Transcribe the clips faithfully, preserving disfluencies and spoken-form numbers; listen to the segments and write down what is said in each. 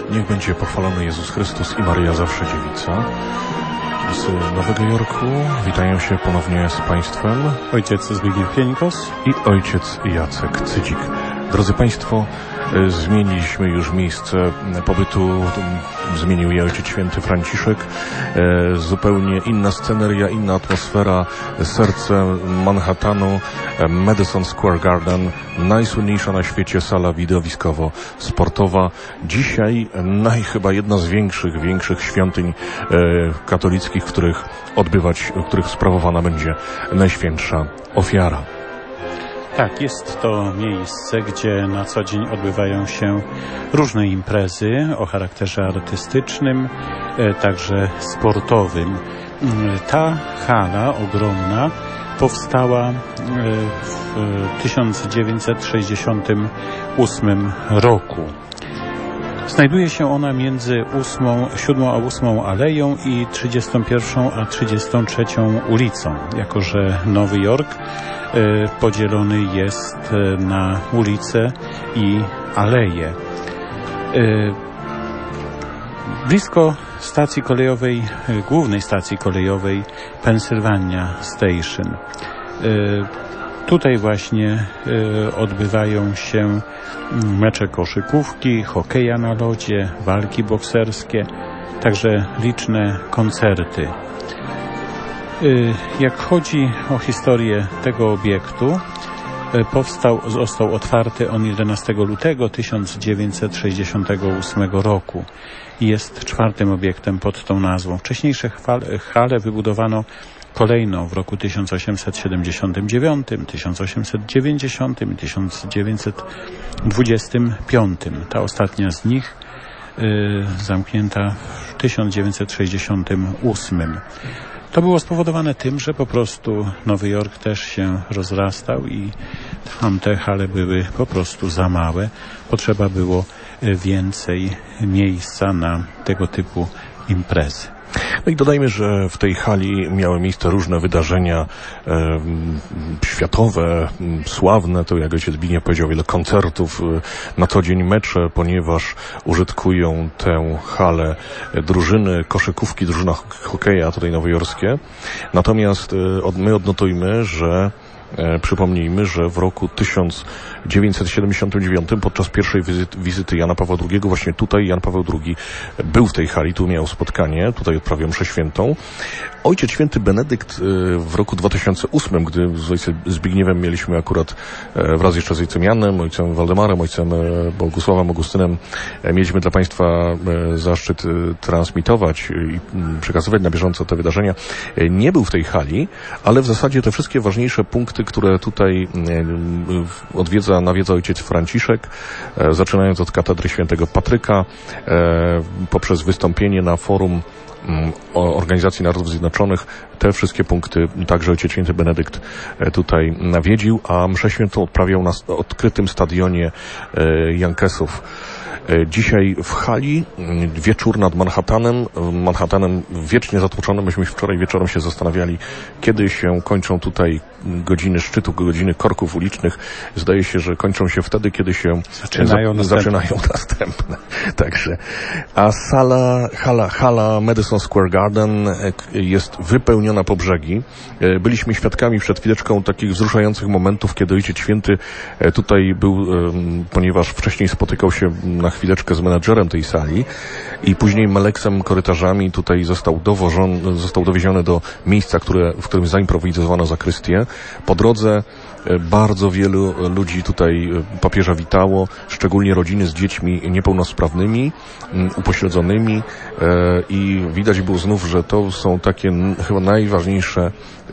Niech będzie pochwalony Jezus Chrystus i Maryja zawsze dziewica. Z Nowego Jorku witają się ponownie z Państwem ojciec Zbigniew Pienikos i ojciec Jacek Cydzik. Drodzy Państwo, zmieniliśmy już miejsce pobytu, zmienił je Ojciec Święty Franciszek. Zupełnie inna sceneria, inna atmosfera, serce Manhattanu, Madison Square Garden, najsłynniejsza na świecie sala widowiskowo-sportowa. Dzisiaj naj, chyba jedna z większych, większych świątyń katolickich, w których odbywać, w których sprawowana będzie Najświętsza Ofiara. Tak, jest to miejsce, gdzie na co dzień odbywają się różne imprezy o charakterze artystycznym, także sportowym. Ta hala ogromna powstała w tysiąc dziewięćset sześćdziesiątym ósmym roku. Znajduje się ona między ósmą, siódmą a ósmą aleją i trzydziestą pierwszą a trzydziestą trzecią ulicą, jako że Nowy Jork podzielony jest na ulice i aleje. Blisko stacji kolejowej, głównej stacji kolejowej Pennsylvania Station. Tutaj właśnie odbywają się mecze koszykówki, hokeja na lodzie, walki bokserskie, także liczne koncerty. Jak chodzi o historię tego obiektu, powstał, został otwarty on jedenastego lutego tysiąc dziewięćset sześćdziesiątego ósmego roku i jest czwartym obiektem pod tą nazwą. Wcześniejsze hale wybudowano kolejno w roku tysiąc osiemset siedemdziesiątym dziewiątym, tysiąc osiemset dziewięćdziesiątym i tysiąc dziewięćset dwudziestym piątym. Ta ostatnia z nich y, zamknięta w tysiąc dziewięćset sześćdziesiątym ósmym. To było spowodowane tym, że po prostu Nowy Jork też się rozrastał i tamte hale były po prostu za małe. Potrzeba było więcej miejsca na tego typu imprezy. No i dodajmy, że w tej hali miały miejsce różne wydarzenia e, światowe, sławne, to jak ojciec Zbigniew powiedział, wiele koncertów, e, na co dzień mecze, ponieważ użytkują tę halę drużyny koszykówki, drużyna hokeja tutaj nowojorskie. Natomiast e, od, my odnotujmy, że E, przypomnijmy, że w roku tysiąc dziewięćset siedemdziesiątym dziewiątym podczas pierwszej wizyty, wizyty Jana Pawła drugiego właśnie tutaj Jan Paweł drugi był w tej hali, tu miał spotkanie, tutaj odprawiał mszę świętą. Ojciec Święty Benedykt e, w roku dwa tysiące ósmym, gdy z ojcem Zbigniewem mieliśmy akurat e, wraz jeszcze z ojcem Janem, ojcem Waldemarem, ojcem e, Bogusławem Augustynem, e, mieliśmy dla Państwa e, zaszczyt e, transmitować i e, przekazywać na bieżąco te wydarzenia. E, nie był w tej hali, ale w zasadzie te wszystkie ważniejsze punkty, które tutaj odwiedza, nawiedza ojciec Franciszek, zaczynając od katedry świętego Patryka, poprzez wystąpienie na forum Organizacji Narodów Zjednoczonych, te wszystkie punkty także ojciec święty Benedykt tutaj nawiedził, a mszę świętą odprawiał na odkrytym stadionie Yankeesów. Dzisiaj w hali, wieczór nad Manhattanem, Manhattanem wiecznie zatłoczonym. Myśmy wczoraj wieczorem się zastanawiali, kiedy się kończą tutaj godziny szczytu, godziny korków ulicznych. Zdaje się, że kończą się wtedy, kiedy się zaczynają, za, następne. zaczynają następne. Także, a sala, hala, hala Madison Square Garden jest wypełniona po brzegi. Byliśmy świadkami przed chwileczką takich wzruszających momentów, kiedy Ojciec Święty tutaj był, ponieważ wcześniej spotykał się na chwileczkę z menadżerem tej sali i później meleksem korytarzami tutaj został dowożony, został dowieziony do miejsca, które, w którym zaimprowizowano zakrystię. Po drodze bardzo wielu ludzi tutaj papieża witało, szczególnie rodziny z dziećmi niepełnosprawnymi, upośledzonymi i widać było znów, że to są takie chyba najważniejsze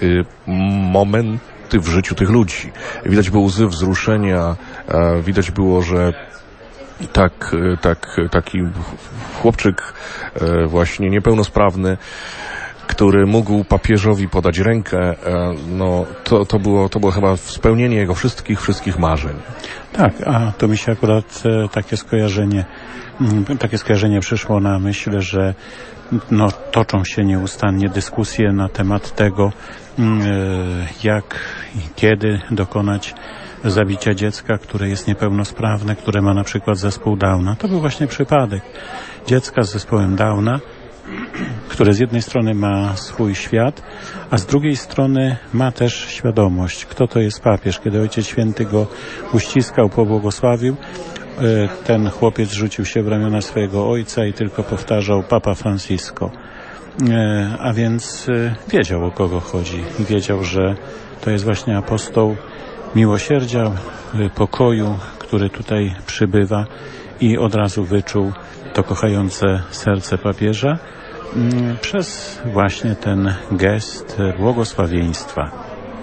momenty w życiu tych ludzi. Widać było łzy wzruszenia, widać było, że tak, tak, taki chłopczyk właśnie niepełnosprawny, który mógł papieżowi podać rękę, no to, to było, to było chyba spełnienie jego wszystkich, wszystkich marzeń. Tak, a to mi się akurat takie skojarzenie, takie skojarzenie przyszło na myśl, że no, toczą się nieustannie dyskusje na temat tego, jak i kiedy dokonać zabicia dziecka, które jest niepełnosprawne, które ma na przykład zespół Downa. To był właśnie przypadek dziecka z zespołem Downa, które z jednej strony ma swój świat, a z drugiej strony ma też świadomość, kto to jest papież. Kiedy Ojciec Święty go uściskał, pobłogosławił, ten chłopiec rzucił się w ramiona swojego ojca i tylko powtarzał Papa Francisco. A więc wiedział, o kogo chodzi. Wiedział, że to jest właśnie apostoł miłosierdzia, pokoju, który tutaj przybywa, i od razu wyczuł to kochające serce papieża przez właśnie ten gest błogosławieństwa.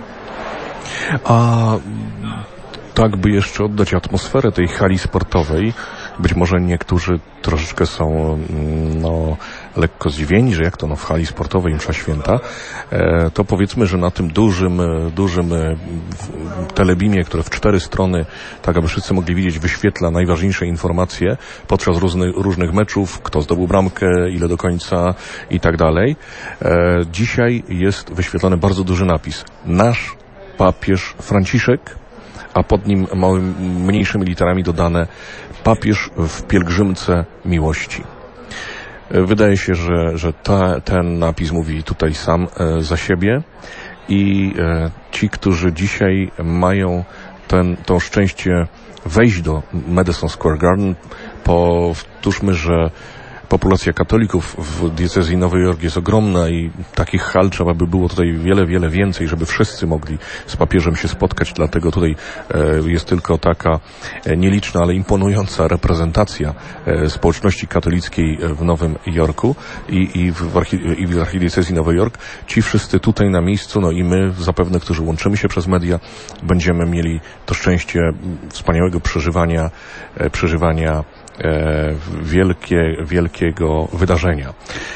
A tak, by jeszcze oddać atmosferę tej hali sportowej, być może niektórzy troszeczkę są no, lekko zdziwieni, że jak to no, w hali sportowej msza święta, e, to powiedzmy, że na tym dużym, dużym telebimie, które w cztery strony, tak aby wszyscy mogli widzieć, wyświetla najważniejsze informacje podczas różnych, różnych meczów, kto zdobył bramkę, ile do końca i tak dalej. E, dzisiaj jest wyświetlony bardzo duży napis. Nasz papież Franciszek, a pod nim małymi, mniejszymi literami dodane papież w pielgrzymce miłości. Wydaje się, że, że ta, ten napis mówi tutaj sam e, za siebie i e, ci, którzy dzisiaj mają ten, to szczęście wejść do Madison Square Garden, powtórzmy, że populacja katolików w diecezji Nowy Jork jest ogromna i takich hal trzeba by było tutaj wiele, wiele więcej, żeby wszyscy mogli z papieżem się spotkać. Dlatego tutaj e, jest tylko taka e, nieliczna, ale imponująca reprezentacja e, społeczności katolickiej w Nowym Jorku i, i, w archi, i w archidiecezji Nowy Jork. Ci wszyscy tutaj na miejscu, no i my zapewne, którzy łączymy się przez media, będziemy mieli to szczęście wspaniałego przeżywania, e, przeżywania E, wielkie, wielkiego wydarzenia.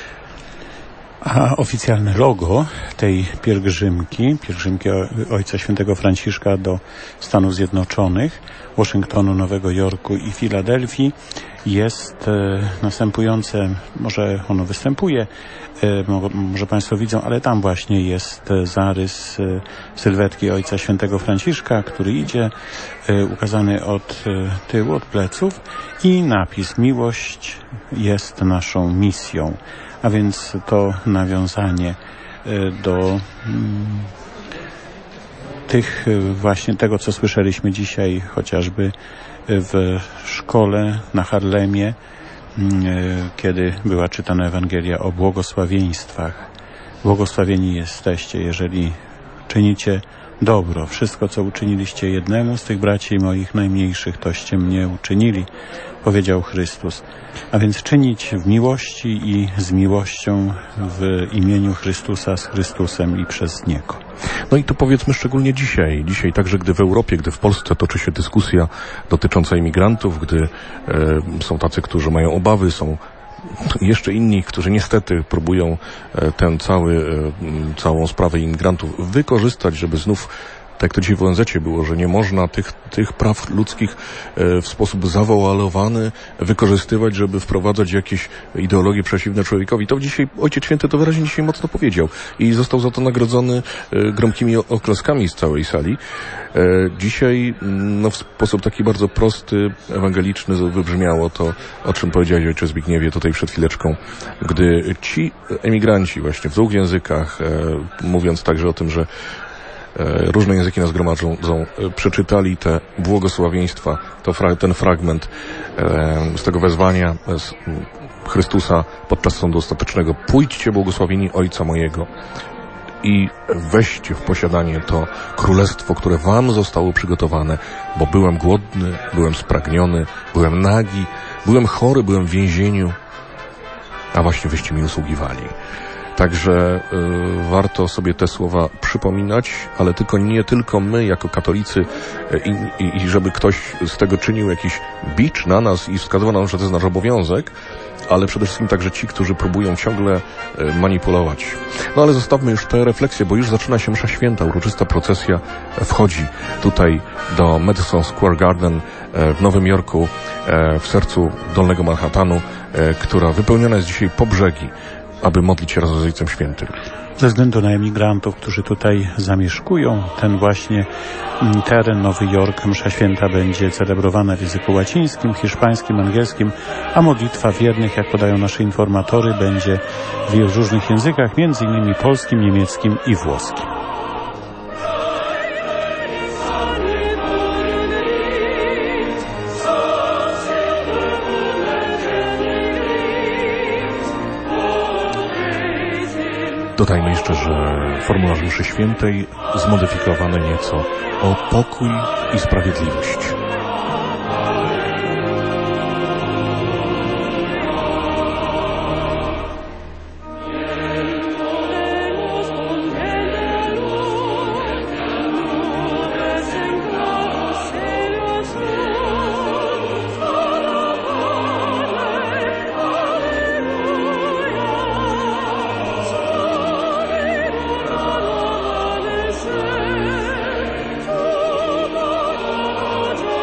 A oficjalne logo tej pielgrzymki, pielgrzymki Ojca Świętego Franciszka do Stanów Zjednoczonych, Waszyngtonu, Nowego Jorku i Filadelfii, jest e, następujące, może ono występuje, e, może Państwo widzą, ale tam właśnie jest zarys e, sylwetki Ojca Świętego Franciszka, który idzie, e, ukazany od e, tyłu, od pleców, i napis miłość jest naszą misją. A więc to nawiązanie e, do mm, tych właśnie tego, co słyszeliśmy dzisiaj chociażby w szkole na Harlemie, kiedy była czytana Ewangelia o błogosławieństwach. Błogosławieni jesteście, jeżeli czynicie dobro. Wszystko, co uczyniliście jednemu z tych braci moich najmniejszych, toście mnie uczynili, powiedział Chrystus. A więc czynić w miłości i z miłością w imieniu Chrystusa, z Chrystusem i przez Niego. No i to powiedzmy szczególnie dzisiaj. Dzisiaj także, gdy w Europie, gdy w Polsce toczy się dyskusja dotycząca imigrantów, gdy e, są tacy, którzy mają obawy, są jeszcze inni, którzy niestety próbują e, tę cały, e, całą sprawę imigrantów wykorzystać, żeby znów, tak jak to dzisiaj w O N Z-cie było, że nie można tych, tych praw ludzkich e, w sposób zawoalowany wykorzystywać, żeby wprowadzać jakieś ideologie przeciwne człowiekowi. To dzisiaj Ojciec Święty to wyraźnie dzisiaj mocno powiedział i został za to nagrodzony e, gromkimi oklaskami z całej sali. E, dzisiaj no, w sposób taki bardzo prosty, ewangeliczny wybrzmiało to, o czym powiedziałeś, Ojcze Zbigniewie, tutaj przed chwileczką, gdy ci emigranci właśnie w dwóch językach, e, mówiąc także o tym, że różne języki nas gromadzą, przeczytali te błogosławieństwa, to fra, ten fragment e, z tego wezwania z Chrystusa podczas sądu ostatecznego. Pójdźcie błogosławieni Ojca mojego i weźcie w posiadanie to królestwo, które wam zostało przygotowane, bo byłem głodny, byłem spragniony, byłem nagi, byłem chory, byłem w więzieniu, a właśnie wyście mi usługiwali. Także y, warto sobie te słowa przypominać, ale tylko nie tylko my jako katolicy y, i, i żeby ktoś z tego czynił jakiś bicz na nas i wskazywał nam, że to jest nasz obowiązek, ale przede wszystkim także ci, którzy próbują ciągle y, manipulować. No ale zostawmy już te refleksje, bo już zaczyna się msza święta, uroczysta procesja wchodzi tutaj do Madison Square Garden y, w Nowym Jorku, y, w sercu Dolnego Manhattanu, y, która wypełniona jest dzisiaj po brzegi, aby modlić się razem z Ojcem Świętym. ze względu na emigrantów, którzy tutaj zamieszkują. Ten właśnie teren, Nowy Jork, msza święta będzie celebrowana w języku łacińskim, hiszpańskim, angielskim, a modlitwa wiernych, jak podają nasze informatory, będzie w różnych językach, między innymi polskim, niemieckim i włoskim. Dodajmy jeszcze, że formularz mszy świętej zmodyfikowany nieco o pokój i sprawiedliwość. Oh,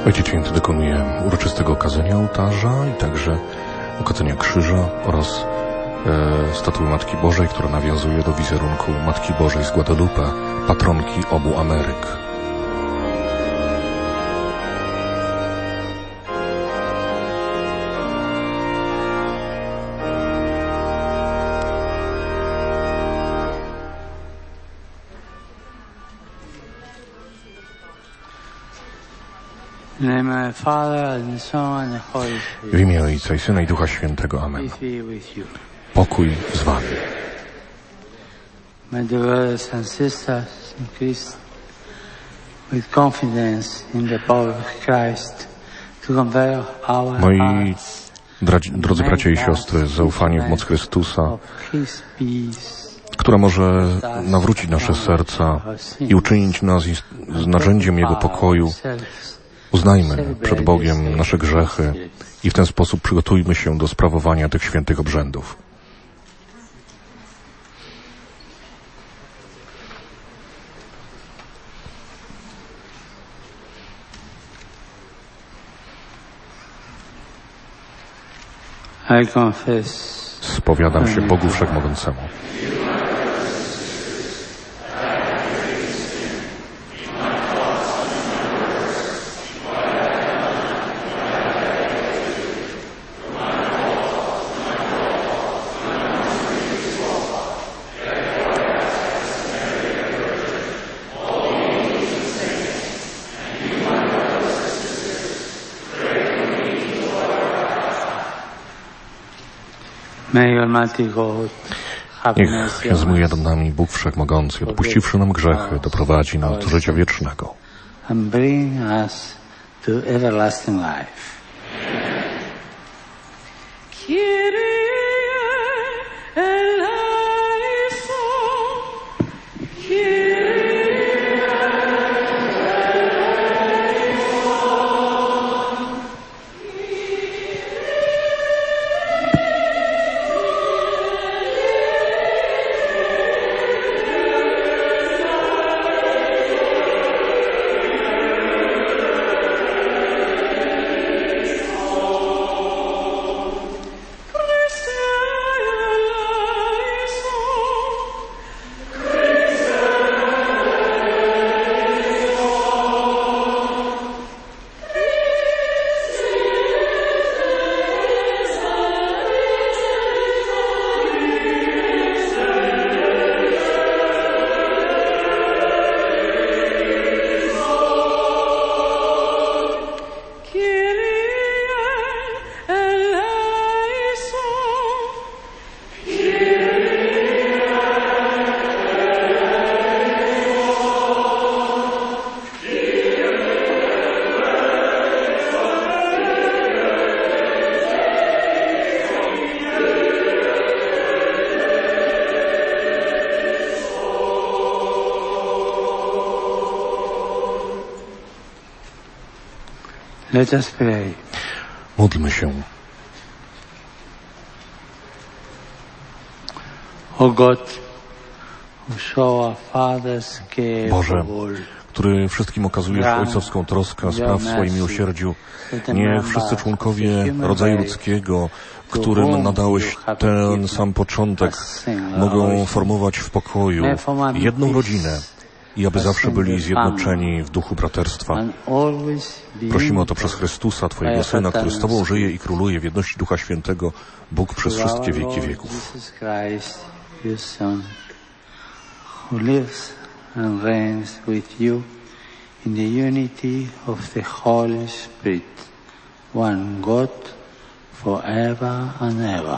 Ojciec Święty dokonuje uroczystego okazania ołtarza i także okazania krzyża oraz e, statuły Matki Bożej, która nawiązuje do wizerunku Matki Bożej z Guadalupe, patronki obu Ameryk. W imię Ojca i Syna i Ducha Świętego. Amen. Pokój z wami. My brothers and sisters in Christ, with confidence in the power of Christ to convert our Moi hearts, drodzy bracia i siostry, zaufanie w moc Chrystusa, która może nawrócić nasze serca i uczynić nas narzędziem Jego pokoju. Uznajmy przed Bogiem nasze grzechy i w ten sposób przygotujmy się do sprawowania tych świętych obrzędów. Spowiadam się Bogu Wszechmogącemu. Niech zmiłuje nad nami Bóg Wszechmogący, odpuściwszy nam grzechy, doprowadzi nas do życia wiecznego. Let us pray. Módlmy się. O God, who show our fathers care Boże, for all, który wszystkim okazujesz ojcowską troskę, spraw w swoim miłosierdziu. Niech wszyscy członkowie rodzaju ludzkiego, którym nadałeś ten sam początek, mogą formować w pokoju jedną rodzinę i aby zawsze byli zjednoczeni w duchu braterstwa. Prosimy o to przez Chrystusa, Twojego Syna, który z Tobą żyje i króluje w jedności Ducha Świętego, Bóg przez wszystkie wieki wieków. Who lives and reigns with you in the unity of the Holy Spirit, one God, forever and ever.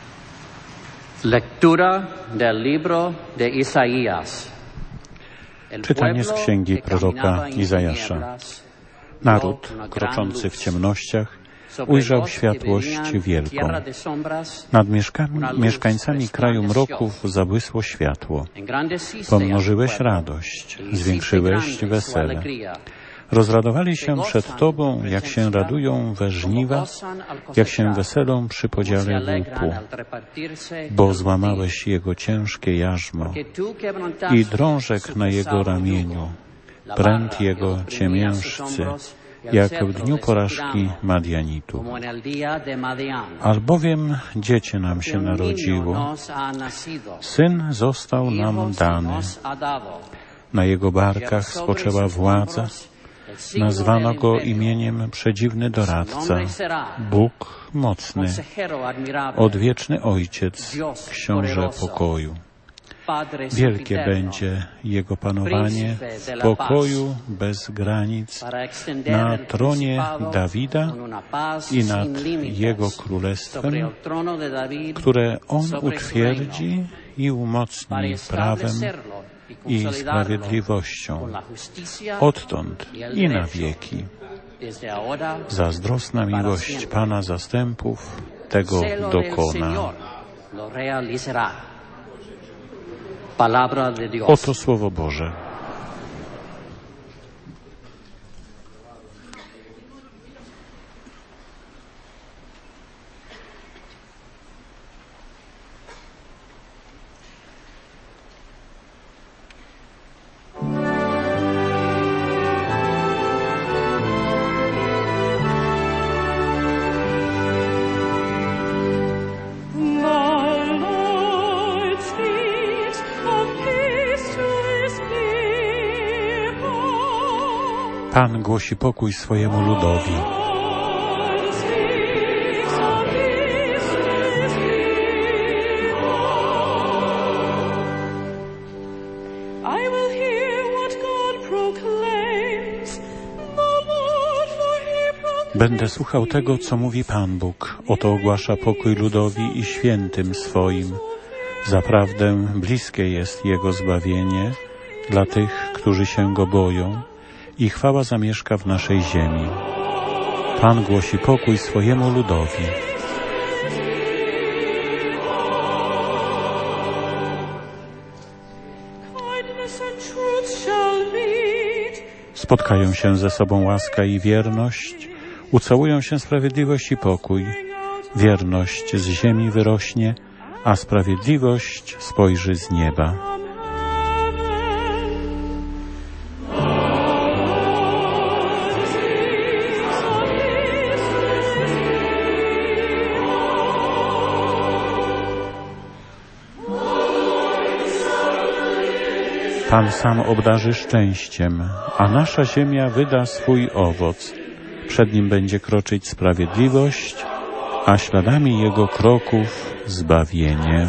Lectura del libro de Isaías. Czytanie z księgi proroka Izajasza. Naród, kroczący w ciemnościach, ujrzał światłość wielką. Nad mieszkami, mieszkańcami kraju mroków zabłysło światło. Pomnożyłeś radość, zwiększyłeś wesele. Rozradowali się przed Tobą, jak się radują we żniwa, jak się weselą przy podziale łupu, bo złamałeś jego ciężkie jarzmo i drążek na jego ramieniu, pręt jego ciemiężcy, jak w dniu porażki Madianitu. Albowiem dziecię nam się narodziło, syn został nam dany, na jego barkach spoczęła władza, nazwano go imieniem Przedziwny Doradca, Bóg Mocny, Odwieczny Ojciec, Książę Pokoju. Wielkie będzie Jego panowanie w pokoju bez granic na tronie Dawida i nad Jego królestwem, które On utwierdzi i umocni prawem i sprawiedliwością, odtąd i na wieki. Zazdrosna miłość Pana zastępów tego dokona. Oto Słowo Boże. Pan głosi pokój swojemu ludowi. Będę słuchał tego, co mówi Pan Bóg. Oto ogłasza pokój ludowi i świętym swoim. Zaprawdę bliskie jest Jego zbawienie dla tych, którzy się Go boją, i chwała zamieszka w naszej ziemi. Pan głosi pokój swojemu ludowi. Spotkają się ze sobą łaska i wierność, ucałują się sprawiedliwość i pokój. Wierność z ziemi wyrośnie, a sprawiedliwość spojrzy z nieba. Pan sam obdarzy szczęściem, a nasza ziemia wyda swój owoc. Przed Nim będzie kroczyć sprawiedliwość, a śladami Jego kroków zbawienie.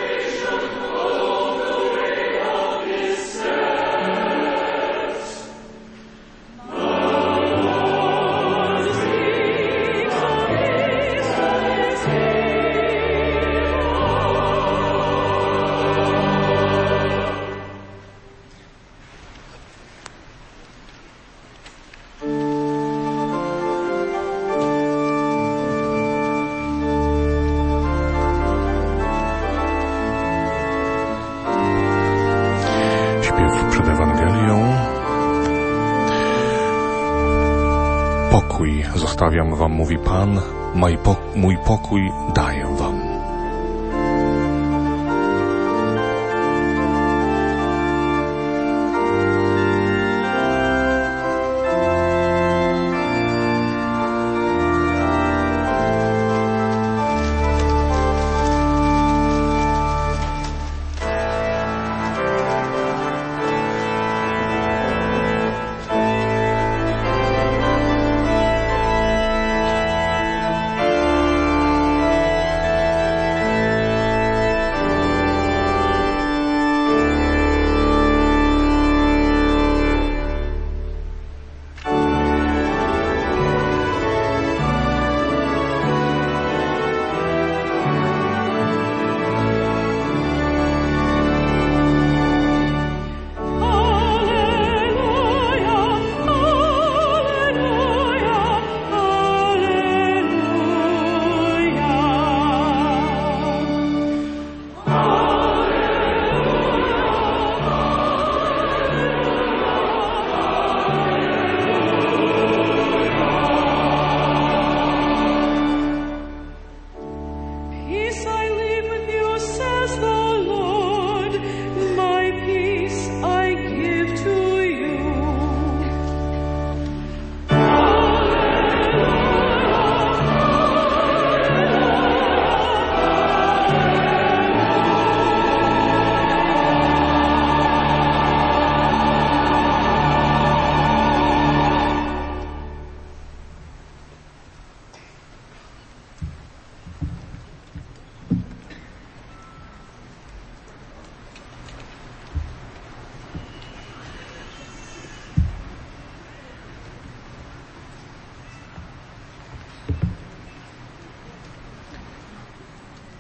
Przed Ewangelią. Pokój zostawiam wam, mówi Pan, mój pokój daję wam.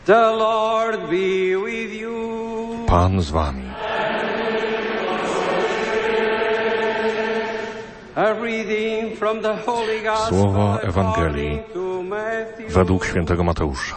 The Lord be with you. Pan z wami. A reading from the Holy Gospel Słowa Ewangelii to Matthew. według świętego Mateusza.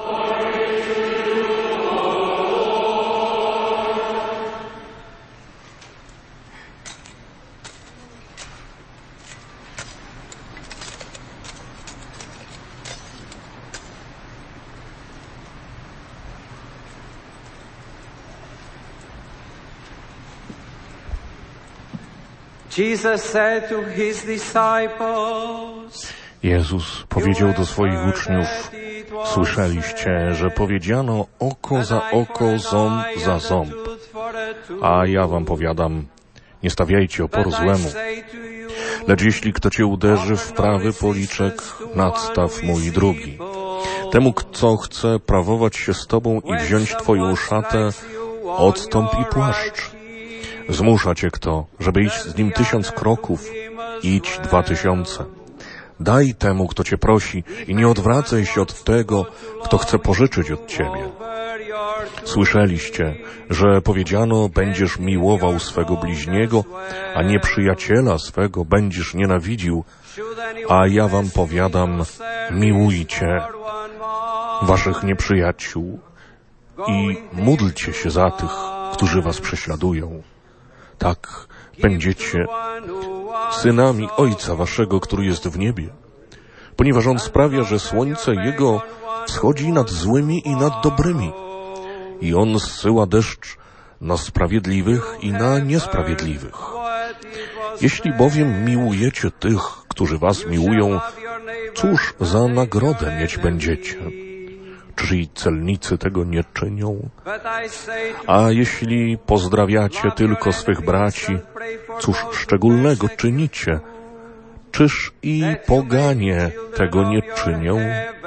Jesus said to his disciples, Jezus powiedział do swoich uczniów: słyszeliście, że powiedziano oko za oko, ząb za ząb. A ja wam powiadam, nie stawiajcie oporu złemu. Lecz jeśli kto cię uderzy w prawy policzek, nadstaw mu i drugi. Temu, kto chce prawować się z tobą i wziąć twoją szatę, odstąp i płaszcz. Zmusza cię kto, żeby iść z nim tysiąc kroków, idź dwa tysiące. Daj temu, kto cię prosi i nie odwracaj się od tego, kto chce pożyczyć od ciebie. Słyszeliście, że powiedziano, będziesz miłował swego bliźniego, a nieprzyjaciela swego będziesz nienawidził, a ja wam powiadam, miłujcie waszych nieprzyjaciół i módlcie się za tych, którzy was prześladują. Tak będziecie synami Ojca waszego, który jest w niebie, ponieważ On sprawia, że słońce Jego wschodzi nad złymi i nad dobrymi i On zsyła deszcz na sprawiedliwych i na niesprawiedliwych. Jeśli bowiem miłujecie tych, którzy was miłują, cóż za nagrodę mieć będziecie? Czy i celnicy tego nie czynią? A jeśli pozdrawiacie tylko swych braci, cóż szczególnego czynicie? Czyż i poganie tego nie czynią?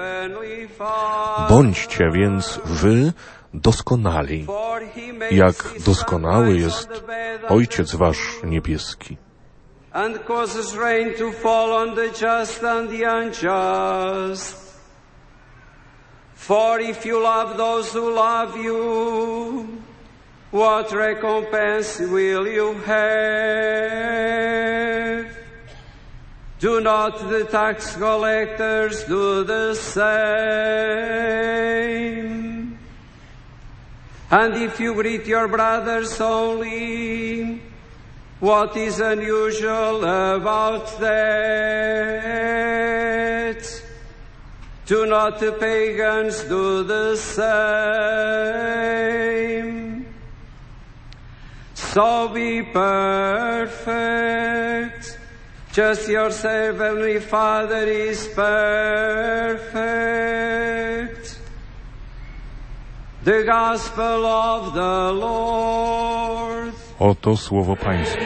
Bądźcie więc wy doskonali, jak doskonały jest Ojciec wasz niebieski. And causes rain to fall on the just and the unjust. For if you love those who love you, what recompense will you have? Do not the tax collectors do the same? And if you greet your brothers only, what is unusual about that? Do not the pagans do the same? So be perfect, just your heavenly Father is perfect. The Gospel of the Lord. Oto słowo Pańskie.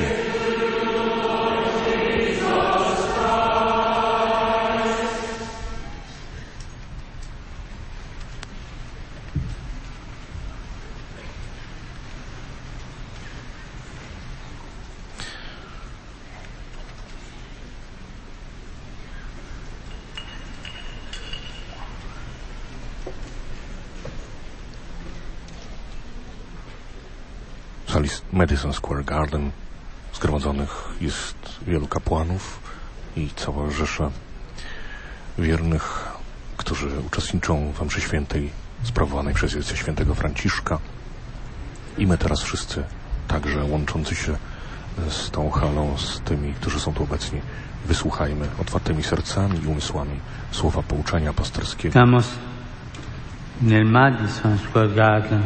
W sali Madison Square Garden zgromadzonych jest wielu kapłanów i cała rzesza wiernych, którzy uczestniczą w mszy świętej sprawowanej przez Ojca Świętego Franciszka. I my teraz wszyscy, także łączący się z tą halą, z tymi, którzy są tu obecni, wysłuchajmy otwartymi sercami i umysłami słowa pouczania pasterskiego. Estamos nel Madison Square Garden.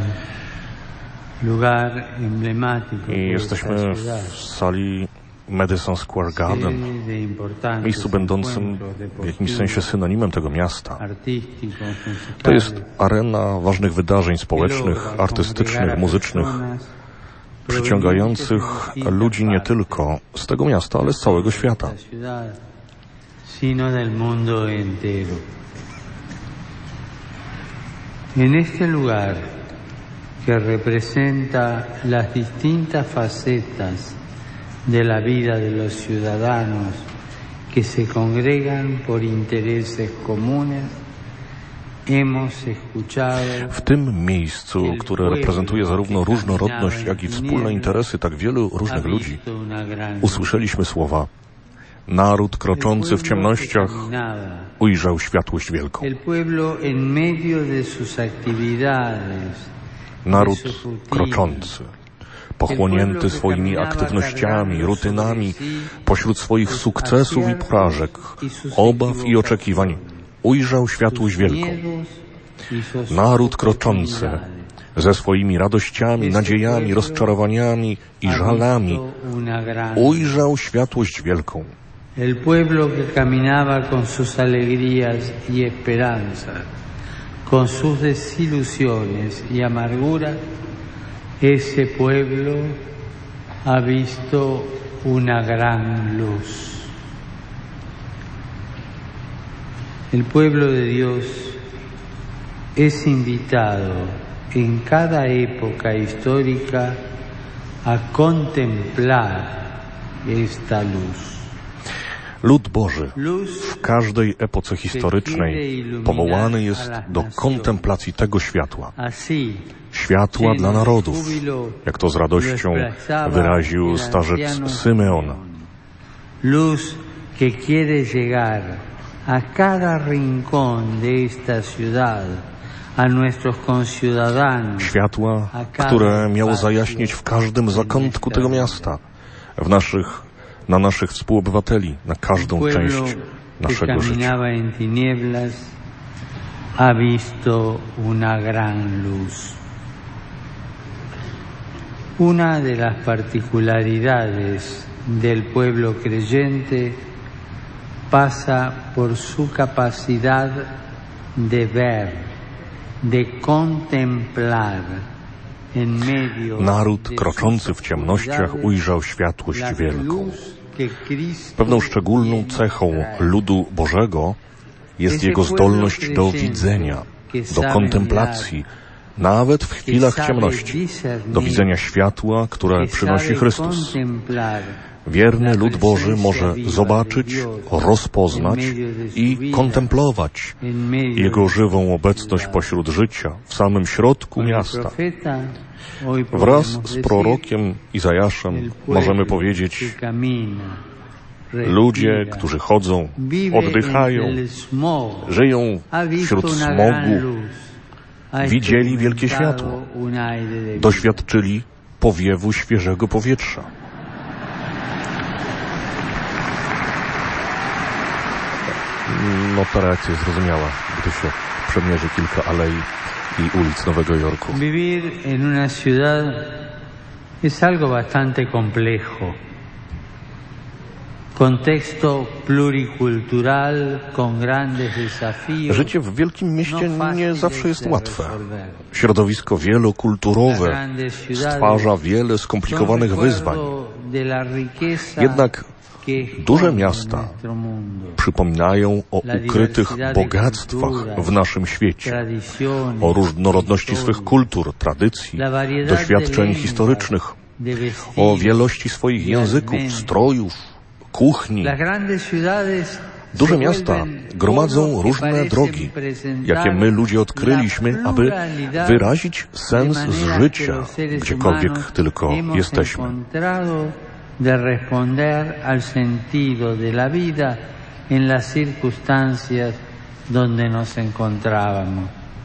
I jesteśmy w sali Madison Square Garden, miejscu będącym w jakimś sensie synonimem tego miasta. To jest arena ważnych wydarzeń społecznych, artystycznych, muzycznych, przyciągających ludzi nie tylko z tego miasta, ale z całego świata. En este lugar que representa las distintas facetas de la vida de los ciudadanos que se congregan por intereses comunes, W tym miejscu, które reprezentuje zarówno różnorodność, jak i wspólne interesy tak wielu różnych ludzi, usłyszeliśmy słowa: naród kroczący w ciemnościach ujrzał światłość wielką. Naród kroczący, pochłonięty swoimi aktywnościami, rutynami, pośród swoich sukcesów i porażek, obaw i oczekiwań, ujrzał światłość wielką. Naród kroczący ze swoimi radościami, nadziejami, rozczarowaniami i żalami ujrzał światłość wielką. El pueblo que caminaba con sus alegrías y esperanzas, con sus desilusiones y amarguras, ese pueblo ha visto una gran luz. El pueblo de Dios es invitado en cada época histórica a contemplar esta luz. Lud Boży w każdej epoce historycznej powołany jest do kontemplacji tego światła. Światła dla narodów, jak to z radością wyraził starzec Symeon. Luz que quiere llegar a cada rincón de esta ciudad, a nuestros conciudadanos. Światła, które miało zajaśnieć w każdym zakątku tego miasta, w naszych, na naszych współobywateli, na każdą część naszego życia. Ha visto una gran luz. Una de las particularidades del pueblo creyente pasa por su capacidad de ver, de contemplar. Naród kroczący w ciemnościach ujrzał światłość wielką. Pewną szczególną cechą ludu Bożego jest jego zdolność do widzenia, do kontemplacji, nawet w chwilach ciemności, do widzenia światła, które przynosi Chrystus. Wierny lud Boży może zobaczyć, rozpoznać i kontemplować Jego żywą obecność pośród życia, w samym środku miasta. Wraz z prorokiem Izajaszem możemy powiedzieć: ludzie, którzy chodzą, oddychają, żyją wśród smogu, widzieli wielkie światło, doświadczyli powiewu świeżego powietrza. No, ta reakcja jest zrozumiała, gdy się przemierzy kilka alei i ulic Nowego Jorku. Vivir en una ciudad es algo bastante complejo. Contexto pluricultural con grandes desafíos. Życie w wielkim mieście nie zawsze jest łatwe. Środowisko wielokulturowe stwarza wiele skomplikowanych wyzwań. Jednak duże miasta przypominają o ukrytych bogactwach w naszym świecie, o różnorodności swych kultur, tradycji, doświadczeń historycznych, o wielości swoich języków, strojów, kuchni. Duże miasta gromadzą różne drogi, jakie my ludzie odkryliśmy, aby wyrazić sens życia, gdziekolwiek tylko jesteśmy. De responder al sentido de la vida en las circunstancias donde nos encontrábamos.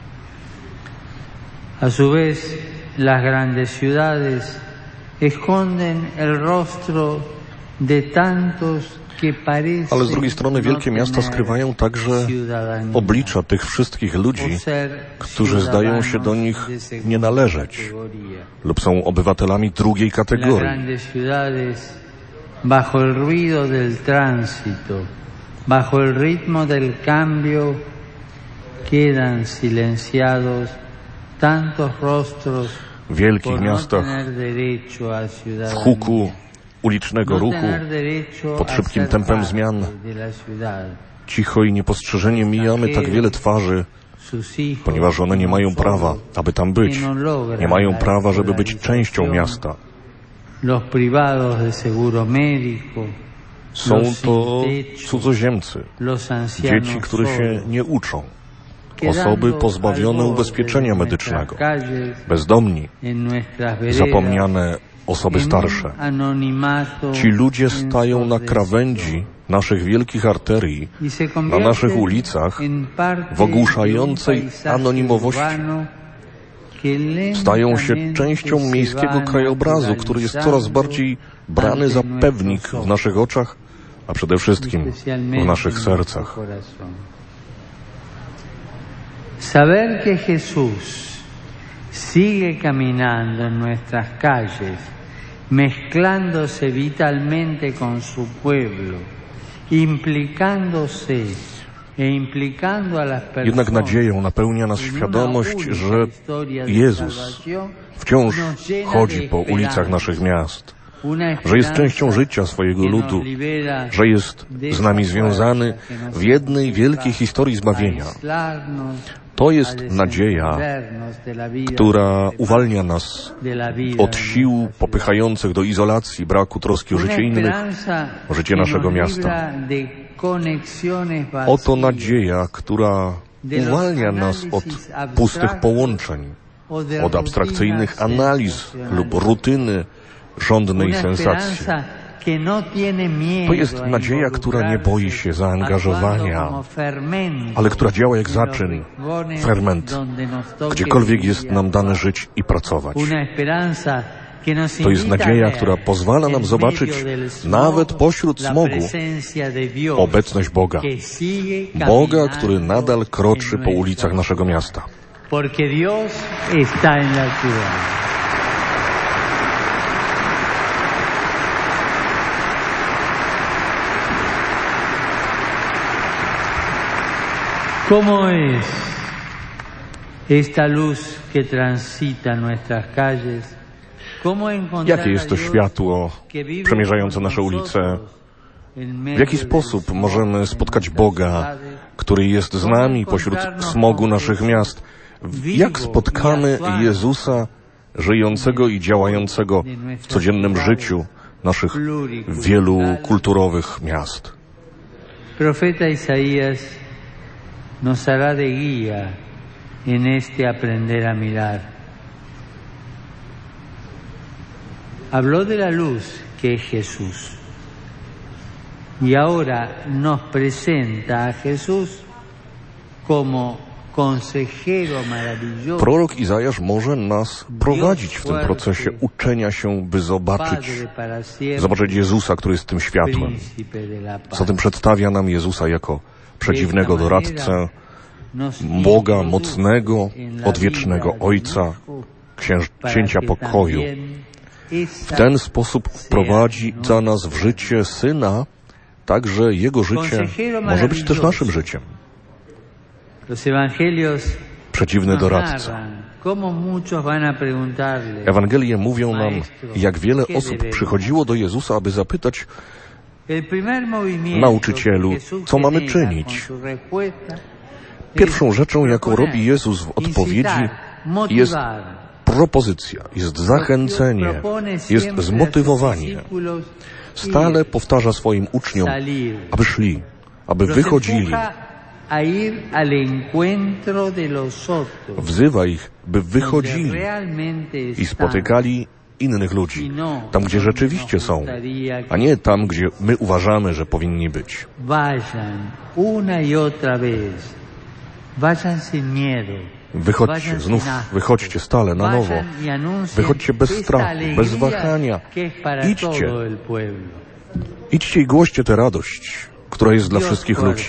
A su vez, las grandes ciudades esconden el rostro de tantos que parecen. Ale z drugiej strony wielkie miasta skrywają także oblicza tych wszystkich ludzi, którzy zdają się do nich nie należeć lub są obywatelami drugiej kategorii. Bajo el ruido del tránsito, bajo el ritmo del cambio, quedan silenciados tantos rostros. W wielkich miastach, w huku ulicznego ruchu, pod szybkim tempem zmian, cicho i niepostrzeżenie mijamy tak wiele twarzy, ponieważ one nie mają prawa, aby tam być. Nie mają prawa, żeby być częścią miasta. Są to cudzoziemcy, dzieci, które się nie uczą, osoby pozbawione ubezpieczenia medycznego, bezdomni, zapomniane osoby starsze. Ci ludzie stają na krawędzi naszych wielkich arterii, na naszych ulicach, w ogłuszającej anonimowości. Stają się częścią miejskiego krajobrazu, który jest coraz bardziej brany za pewnik w naszych oczach, a przede wszystkim w naszych sercach. Saber que Jesús sigue caminando en nuestras calles, mezclándose vitalmente con su pueblo, implicándose e implicando a las personas. Jednak nadzieją napełnia nas świadomość, że Jezus wciąż chodzi po ulicach naszych miast, że jest częścią życia swojego ludu, że jest z nami związany w jednej wielkiej historii zbawienia. To jest nadzieja, która uwalnia nas od sił popychających do izolacji, braku troski o życie innych, o życie naszego miasta. Oto nadzieja, która uwalnia nas od pustych połączeń, od abstrakcyjnych analiz lub rutyny żądnej sensacji. To jest nadzieja, która nie boi się zaangażowania, ale która działa jak zaczyn, ferment, gdziekolwiek jest nam dane żyć i pracować. To jest nadzieja, która pozwala nam zobaczyć nawet pośród smogu obecność Boga. Boga, który nadal kroczy po ulicach naszego miasta. ¿Cómo es esta luz que transita nuestras calles? Jakie jest to światło przemierzające nasze ulice? W jaki sposób możemy spotkać Boga, który jest z nami pośród smogu naszych miast? Jak spotkamy Jezusa żyjącego i działającego w codziennym życiu naszych wielu kulturowych miast? Profeta Isaías nos hará de guía en este aprender a mirar. Habló de la luz que es Jesús y ahora nos presenta a Jesús como consejero maravilloso. Prorok Izajasz może nas prowadzić w tym procesie uczenia się, by zobaczyć, zobaczyć Jezusa, który jest tym światłem. Zatem przedstawia nam Jezusa jako przedziwnego doradcę, Boga mocnego, odwiecznego Ojca, księż, księcia pokoju. W ten sposób wprowadzi za nas w życie Syna, tak że Jego życie może być też naszym życiem. Przeciwny doradca. Ewangelie mówią nam, jak wiele osób przychodziło do Jezusa, aby zapytać: Nauczycielu, co mamy czynić? Pierwszą rzeczą, jaką robi Jezus w odpowiedzi, jest propozycja, jest zachęcenie, jest zmotywowanie. Stale powtarza swoim uczniom, aby szli, aby wychodzili. Wzywa ich, by wychodzili i spotykali innych ludzi, tam gdzie rzeczywiście są, a nie tam, gdzie my uważamy, że powinni być. Wychodźcie, znów wychodźcie stale, na nowo. Wychodźcie bez strachu, bez wahania. Idźcie. Idźcie i głoście tę radość, która jest dla wszystkich ludzi.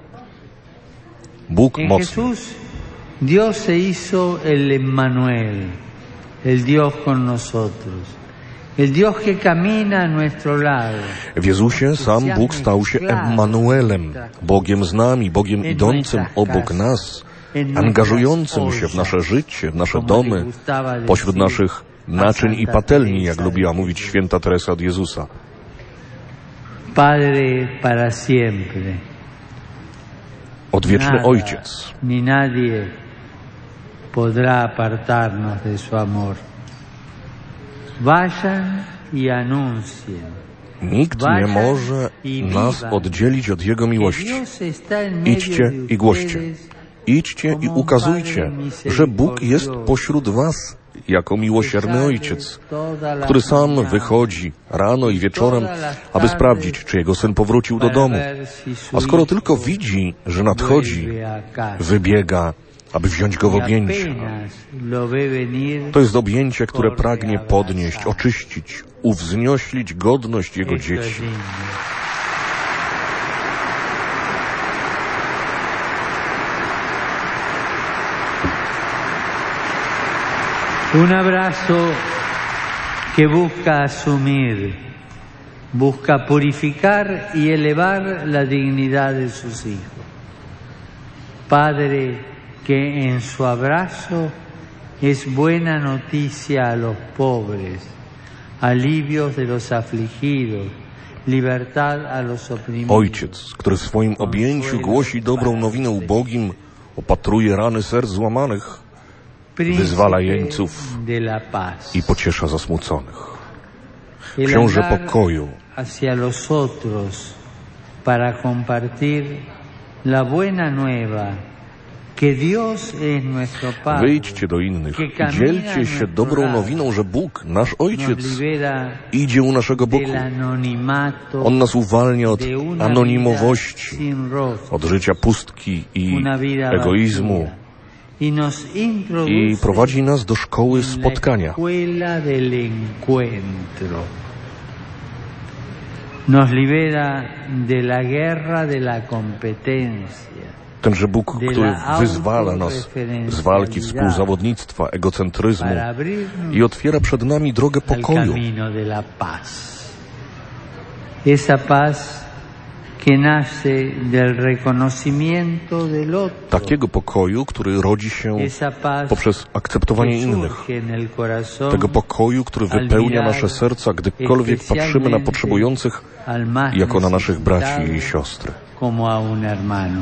Bóg mocny. Dios se hizo el Emmanuel, el Dios con nosotros. El Dios que camina a nuestro lado. W Jezusie sam Bóg stał się Emmanuelem, Bogiem z nami, Bogiem idącym obok nas, angażującym się w nasze życie, w nasze domy, pośród naszych naczyń i patelni, jak lubiła mówić święta Teresa od Jezusa. Padre para siempre. Odwieczny Ojciec. Ni nadie podrá apartarnos de su amor. Vayan y anuncien. Nikt nie może nas oddzielić od Jego miłości. Idźcie i głoście. Idźcie i ukazujcie, że Bóg jest pośród was, jako miłosierny Ojciec, który sam wychodzi rano i wieczorem, aby sprawdzić, czy jego syn powrócił do domu. A skoro tylko widzi, że nadchodzi, wybiega, aby wziąć go w objęcie. To jest objęcie, które pragnie podnieść, oczyścić, uwznioślić godność jego dzieci. Un abrazo que busca asumir, busca purificar y elevar la dignidad de sus hijos. Padre que en su abrazo es buena noticia a los pobres, alivios de los afligidos, libertad a los oprimidos. Ojciec, który w swoim objęciu głosi dobrą nowinę ubogim, opatruje rany serc złamanych, wyzwala jeńców i pociesza zasmuconych. Książę pokoju, hacia los otros para compartir la buena nueva que Dios es nuestro Padre. Wyjdźcie do innych i dzielcie się dobrą nowiną, że Bóg, nasz Ojciec, idzie u naszego boku. On nas uwalnia od anonimowości, od życia pustki i egoizmu i prowadzi nas do szkoły spotkania. Nos libera de la guerra de la competencia. Tenże Bóg, który wyzwala nas z walki współzawodnictwa, egocentryzmu i otwiera przed nami drogę pokoju. Esa paz que nace del reconocimiento del otro. Takiego pokoju, który rodzi się poprzez akceptowanie innych. Tego pokoju, który wypełnia nasze serca, gdykolwiek patrzymy na potrzebujących jako na naszych braci i siostry. Como a un hermano.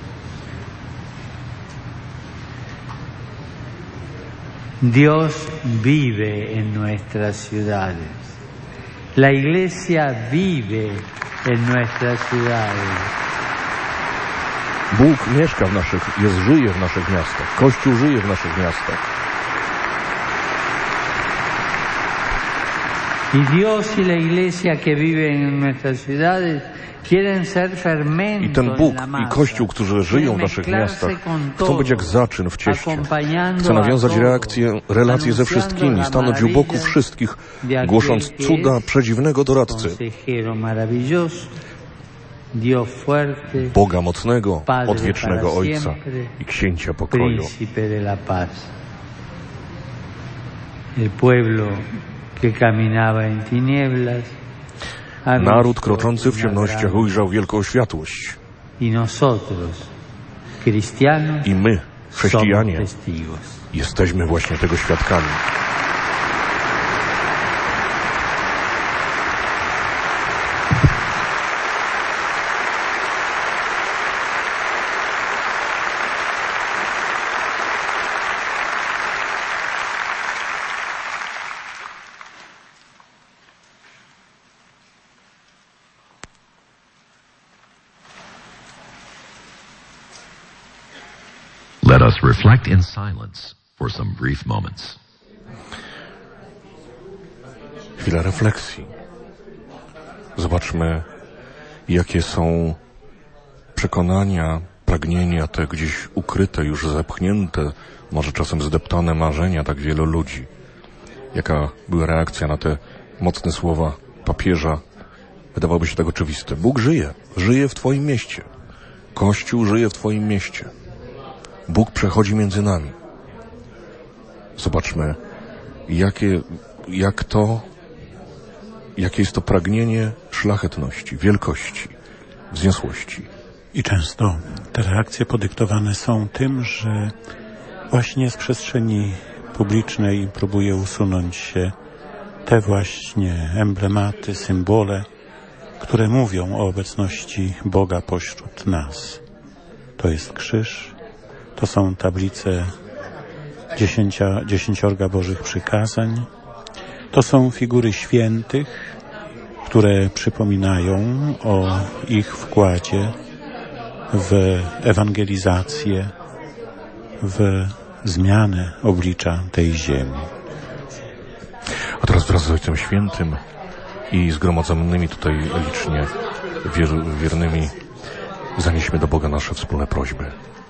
Dios vive en nuestras ciudades. La Iglesia vive en nuestras ciudades. Bóg mieszka w naszych, jest, żyje w naszych miastach. Kościół żyje w naszych miastach. Y Dios y la Iglesia que vive en nuestras ciudades quieren ser fermento. I ten Bóg i Kościół, którzy żyją w naszych miastach, chcą być jak zaczyn w cieście. Chce nawiązać reakcję, relacje ze wszystkimi, stanąć u boku wszystkich, głosząc cuda przedziwnego doradcy. Boga mocnego, odwiecznego Ojca i Księcia pokoju. Naród kroczący w ciemnościach ujrzał wielką światłość. I my, chrześcijanie, jesteśmy właśnie tego świadkami. Let us reflect in silence for some brief moments. Chwila refleksji. Zobaczmy, jakie są przekonania, pragnienia, te gdzieś ukryte, już zepchnięte, może czasem zdeptane marzenia tak wielu ludzi. Jaka była reakcja na te mocne słowa papieża? Wydawałoby się tak oczywiste. Bóg żyje. Żyje w twoim mieście. Kościół żyje w twoim mieście. Bóg przechodzi między nami. Zobaczmy, jakie, jak to, jakie jest to pragnienie szlachetności, wielkości, wzniosłości. I często te reakcje podyktowane są tym, że właśnie z przestrzeni publicznej próbuje usunąć się te właśnie emblematy, symbole, które mówią o obecności Boga pośród nas. To jest krzyż, to są tablice dziesięcia, dziesięciorga Bożych Przykazań, to są figury świętych, które przypominają o ich wkładzie w ewangelizację, w zmianę oblicza tej ziemi. A teraz wraz z Ojcem Świętym i zgromadzonymi tutaj licznie wier, wiernymi zanieśmy do Boga nasze wspólne prośby.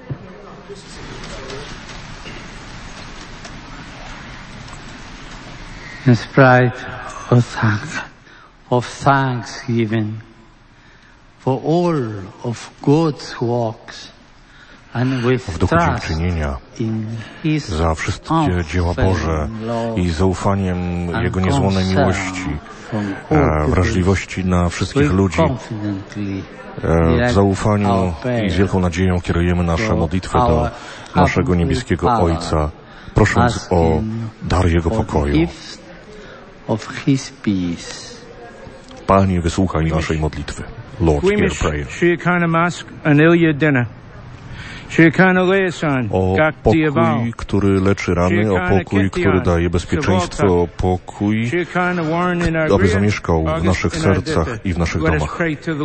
In spite of, thank, of thanksgiving for all of God's works and with w duchu dziękczynienia za wszystkie dzieła Boże i zaufaniem Jego niezłomnej miłości, e, wrażliwości na wszystkich ludzi, e, w zaufaniu i z wielką nadzieją kierujemy nasze modlitwy do naszego niebieskiego Ojca, prosząc o dar Jego pokoju. Panie, wysłuchaj naszej modlitwy. Lord, hear prayer. O pokój, który leczy rany, o pokój, który daje bezpieczeństwo, o pokój, aby zamieszkał w naszych sercach i w naszych domach.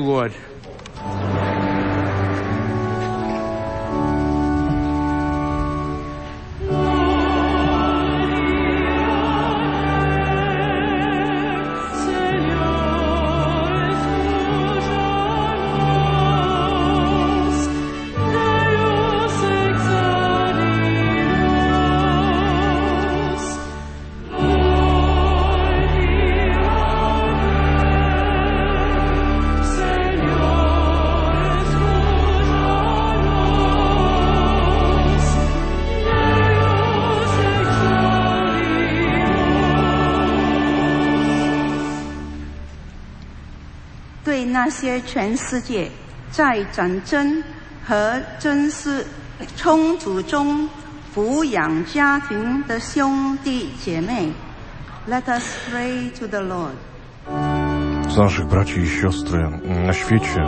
Za naszych braci i siostry na świecie,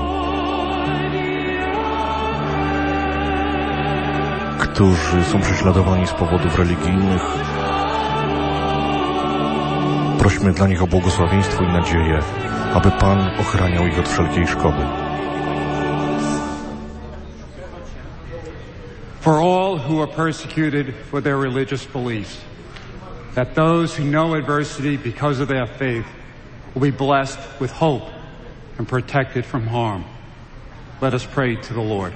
którzy są prześladowani z powodów religijnych, prośmy dla nich o błogosławieństwo i nadzieję, aby Pan ochraniał ich od wszelkiej szkody. For all who are persecuted for their religious beliefs, that those who know adversity because of their faith will be blessed with hope and protected from harm. Let us pray to the Lord.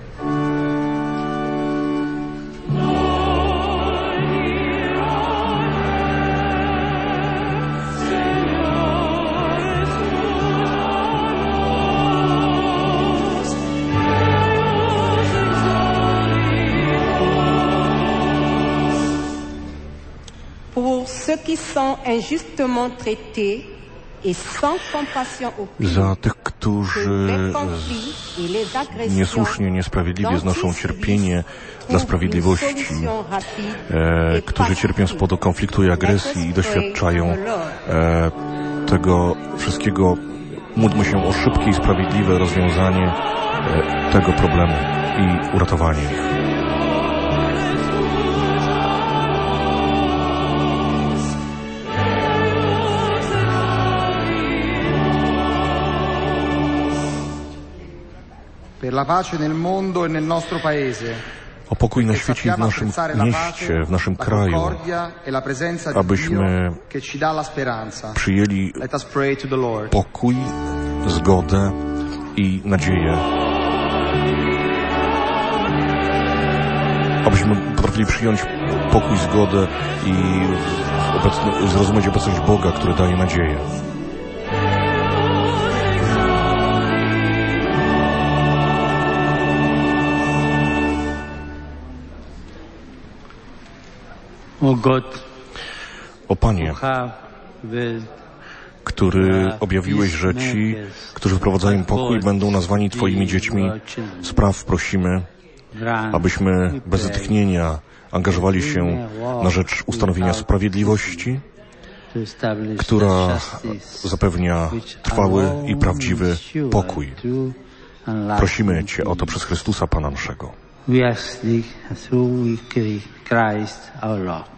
Za tych, którzy niesłusznie, niesprawiedliwie znoszą cierpienie dla sprawiedliwości, e, którzy cierpią z powodu konfliktu i agresji i doświadczają e, tego wszystkiego, módlmy się o szybkie i sprawiedliwe rozwiązanie e, tego problemu i uratowanie ich. O pokój na świecie i w naszym mieście, w naszym kraju, abyśmy przyjęli pokój, zgodę i nadzieję, abyśmy potrafili przyjąć pokój, zgodę i obecny, zrozumieć obecność Boga, który daje nadzieję. O Panie, który objawiłeś, że ci, którzy wprowadzają pokój, będą nazwani Twoimi dziećmi, spraw prosimy, abyśmy bez wytchnienia angażowali się na rzecz ustanowienia sprawiedliwości, która zapewnia trwały i prawdziwy pokój. Prosimy Cię o to przez Chrystusa Pana naszego. We ask Thee through Christ our Lord.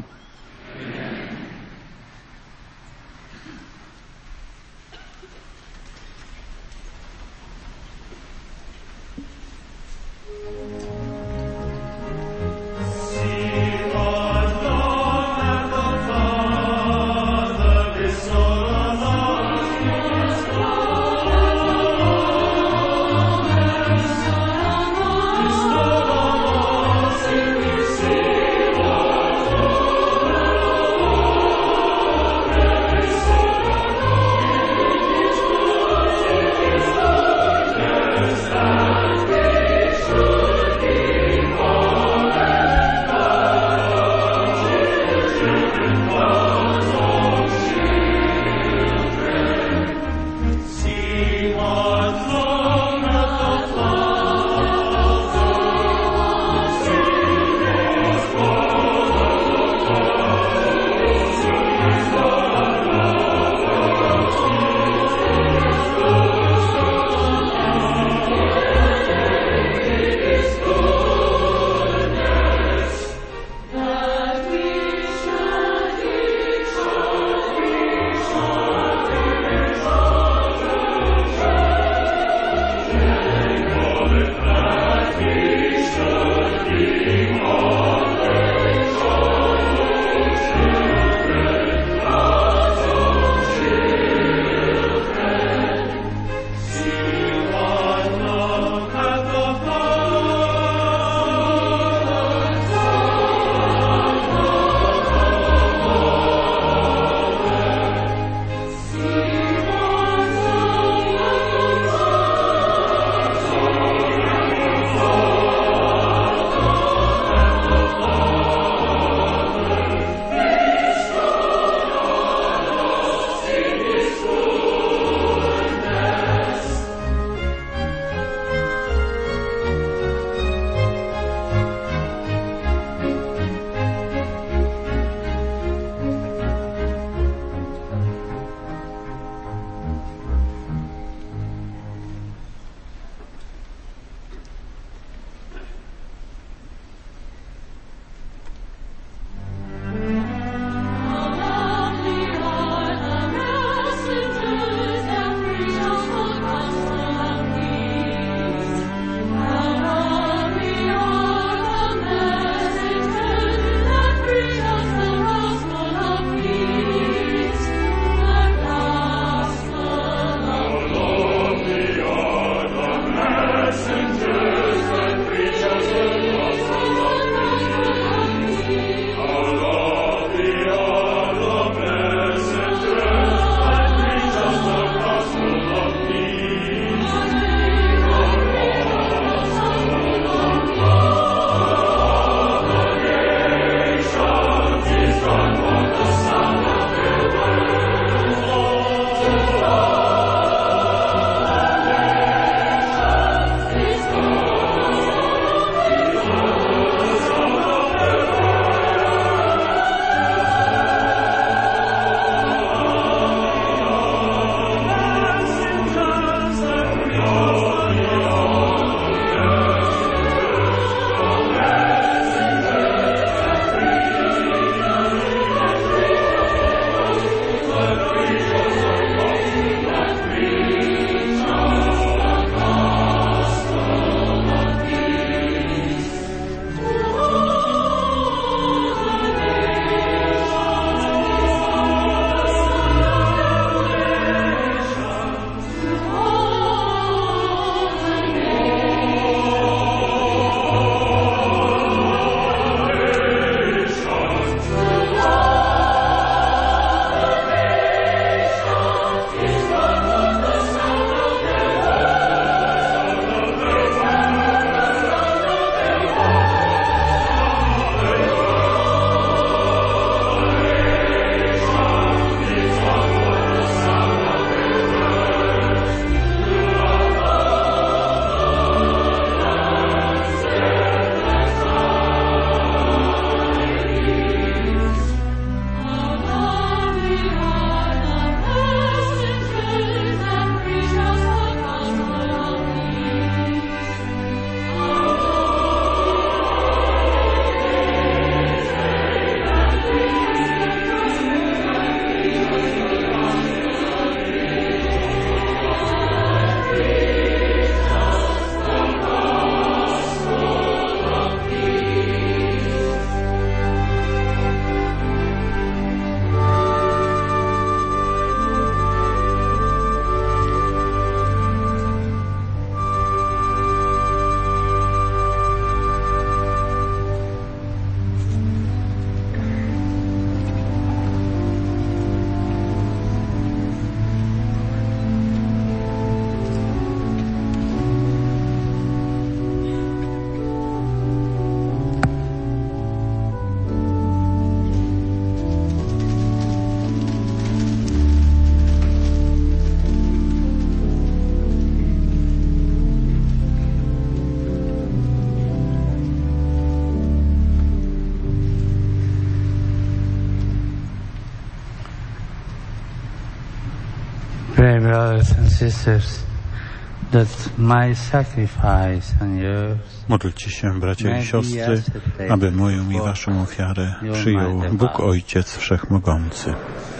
Pray, brothers and sisters, that my sacrifice and yours Módlcie się, bracia i siostry, aby moją i waszą ofiarę przyjął Bóg Ojciec Wszechmogący.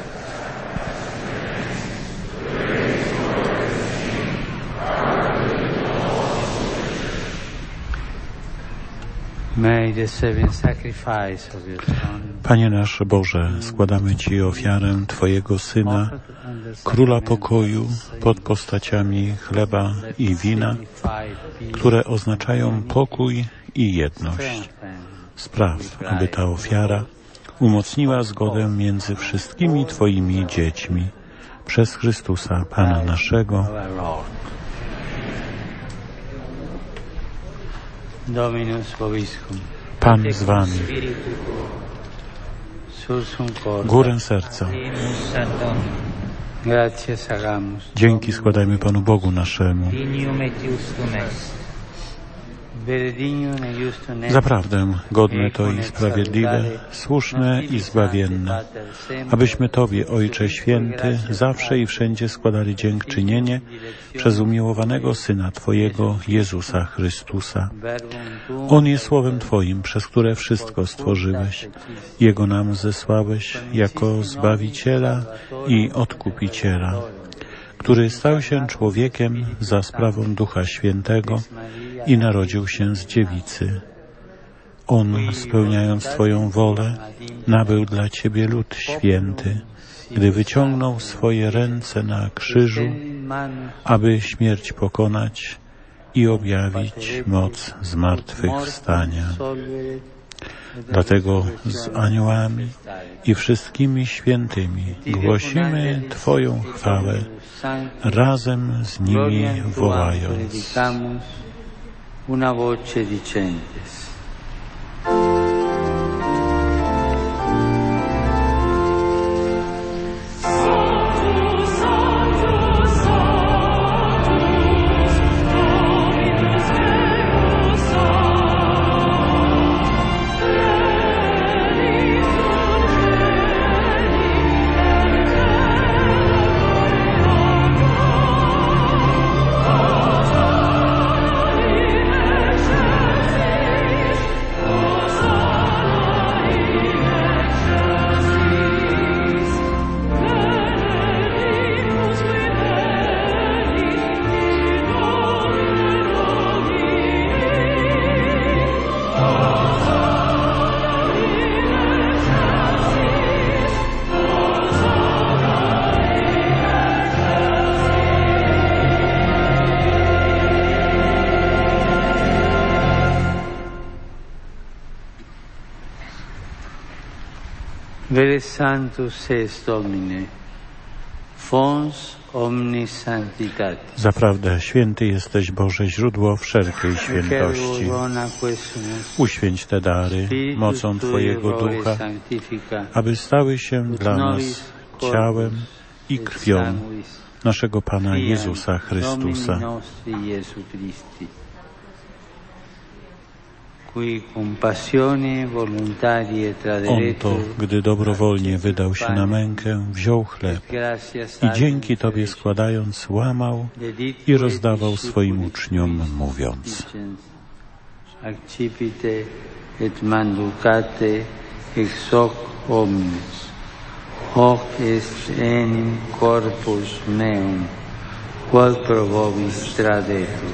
Panie nasz Boże, składamy Ci ofiarę Twojego Syna, Króla Pokoju, pod postaciami chleba i wina, które oznaczają pokój i jedność. Spraw, aby ta ofiara umocniła zgodę między wszystkimi Twoimi dziećmi, przez Chrystusa, Pana naszego. Pan z Wami. Górę serca. Dzięki składajmy Panu Bogu naszemu. Zaprawdę godne to i sprawiedliwe, słuszne i zbawienne, abyśmy Tobie, Ojcze Święty, zawsze i wszędzie składali dziękczynienie przez umiłowanego Syna Twojego, Jezusa Chrystusa. On jest Słowem Twoim, przez które wszystko stworzyłeś. Jego nam zesłałeś jako Zbawiciela i Odkupiciela, który stał się człowiekiem za sprawą Ducha Świętego i narodził się z dziewicy. On, spełniając Twoją wolę, nabył dla Ciebie lud święty, gdy wyciągnął swoje ręce na krzyżu, aby śmierć pokonać i objawić moc zmartwychwstania. Dlatego z aniołami i wszystkimi świętymi głosimy Twoją chwałę, razem z nimi wołając. Una voce dicentes. Vere Sanctus est Domine, fons omnis sanctitatis. Zaprawdę święty jesteś, Boże, źródło wszelkiej świętości. Uświęć te dary mocą Twojego Ducha, aby stały się dla nas ciałem i krwią naszego Pana Jezusa Chrystusa. On to, gdy dobrowolnie wydał się na mękę, wziął chleb i dzięki Tobie składając, łamał i rozdawał swoim uczniom, mówiąc: Accipite et manducate ex hoc omnes, hoc est enim corpus meum, quod pro vobis tradetur.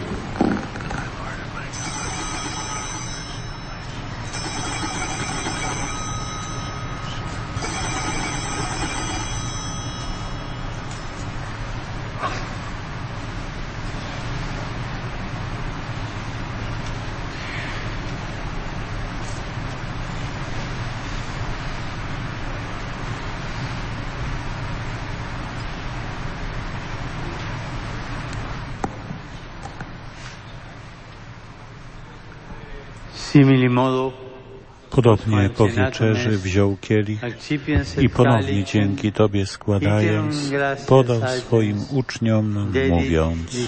Podobnie po wieczerzy wziął kielich i ponownie dzięki Tobie składając, podał swoim uczniom, mówiąc: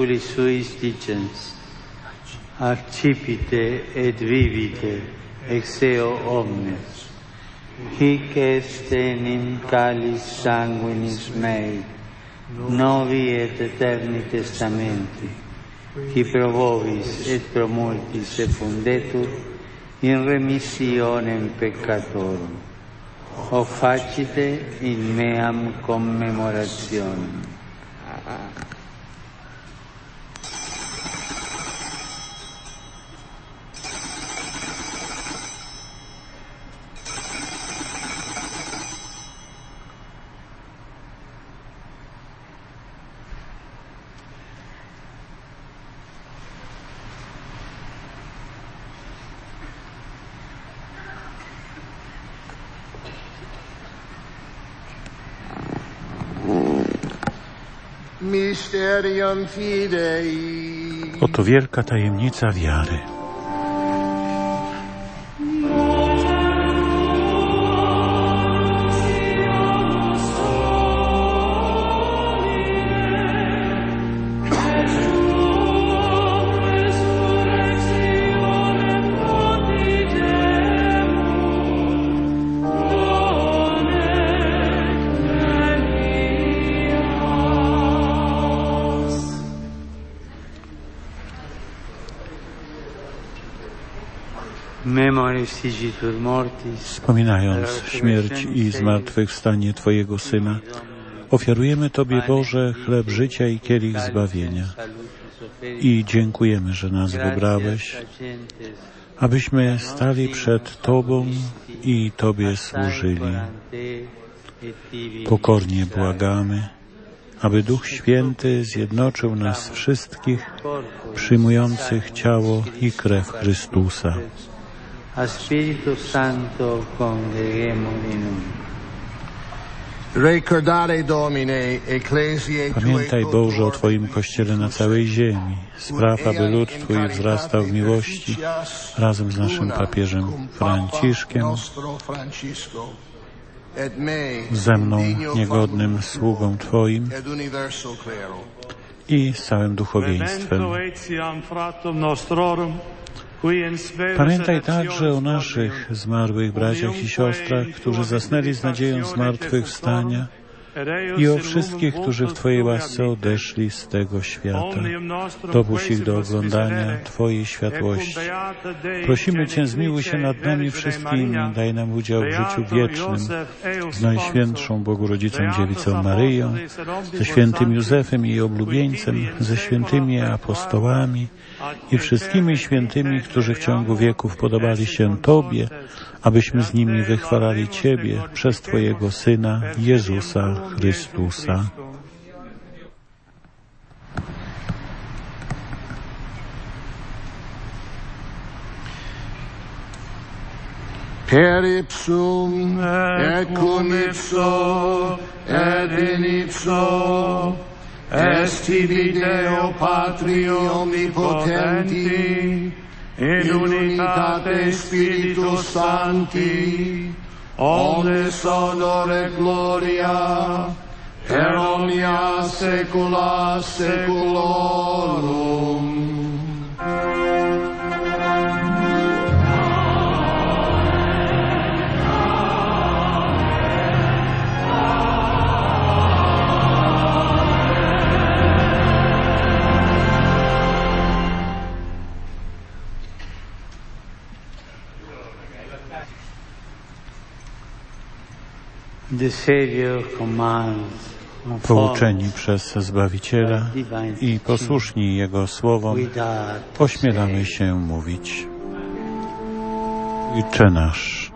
Accipite et vivite ex eo omnes, hic est enim calis sanguinis mei, novi et eterni testamenti, qui pro vobis et pro multis effundetur in remissionem peccatorum, o facite in meam commemorationem. Mysterium fidei. Oto wielka tajemnica wiary. Wspominając śmierć i zmartwychwstanie Twojego Syna, ofiarujemy Tobie, Boże, chleb życia i kielich zbawienia. I dziękujemy, że nas wybrałeś, abyśmy stali przed Tobą i Tobie służyli. Pokornie błagamy, aby Duch Święty zjednoczył nas wszystkich, przyjmujących ciało i krew Chrystusa. A Spiritu Santo congregemur in unum. Recordare Domine ecclesiae Tue. Pamiętaj, Boże, o Twoim Kościele na całej ziemi. Spraw, aby lud Twój wzrastał w miłości razem z naszym papieżem Franciszkiem, ze mną, niegodnym sługą Twoim i z całym duchowieństwem. Pamiętaj także o naszych zmarłych braciach i siostrach, którzy zasnęli z nadzieją zmartwychwstania, i o wszystkich, którzy w Twojej łasce odeszli z tego świata. Dopuść ich do oglądania Twojej światłości. Prosimy Cię, zmiłuj się nad nami wszystkimi, daj nam udział w życiu wiecznym z Najświętszą Bogorodzicą Dziewicą Maryją, ze świętym Józefem i jej oblubieńcem, ze świętymi apostołami i wszystkimi świętymi, którzy w ciągu wieków podobali się Tobie, abyśmy z nimi wychwalali Ciebie przez Twojego Syna, Jezusa Chrystusa. Per ipsum, et cum ipso, et in ipso, est tibi Deo Patri omnipotenti, in unitate Spiritus Sancti, omnes honor et gloria, per omnia saecula saeculorum. Pouczeni przez Zbawiciela i posłuszni Jego słowom, ośmielamy się mówić: Ojcze nasz,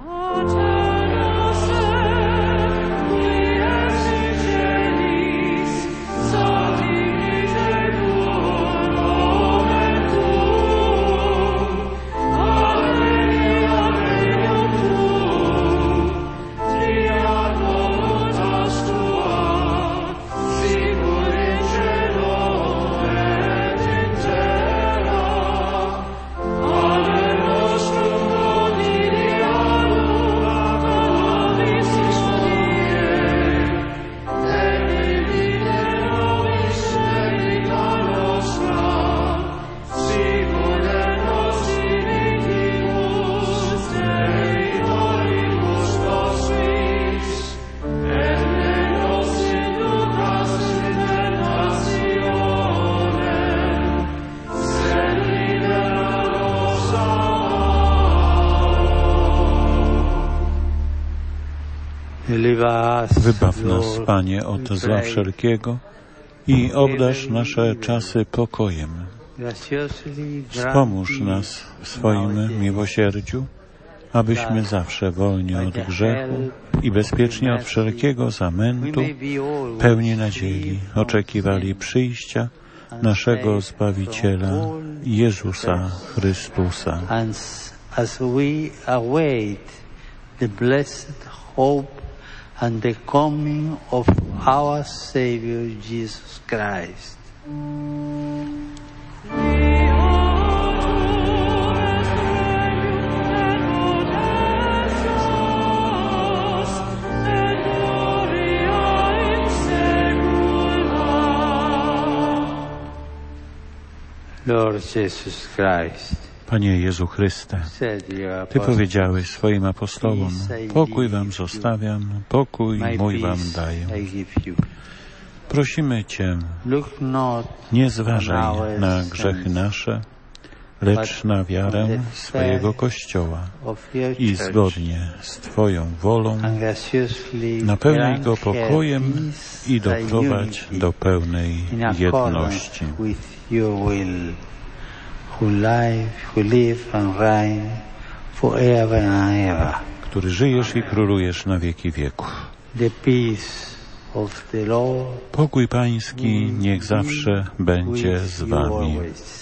Wybaw nas, Panie, od zła wszelkiego i obdarz nasze czasy pokojem. Wspomóż nas w swoim miłosierdziu, abyśmy zawsze wolni od grzechu i bezpiecznie od wszelkiego zamętu, pełni nadziei, oczekiwali przyjścia naszego Zbawiciela, Jezusa Chrystusa. As we await the blessed hope and the coming of our Savior Jesus Christ. Lord Jesus Christ. Panie Jezu Chryste, Ty powiedziałeś swoim apostołom, pokój wam zostawiam, pokój mój wam daję. Prosimy Cię, nie zważaj na grzechy nasze, lecz na wiarę swojego Kościoła i zgodnie z Twoją wolą napełnij go pokojem i doprowadź do pełnej jedności. Who live, who live and reign forever and ever. Który żyjesz i królujesz na wieki wieków. The peace of the Lord. Pokój Pański niech zawsze będzie z wami.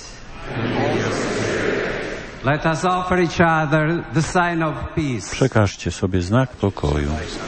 Let us offer each other the sign of peace. Przekażcie sobie znak pokoju.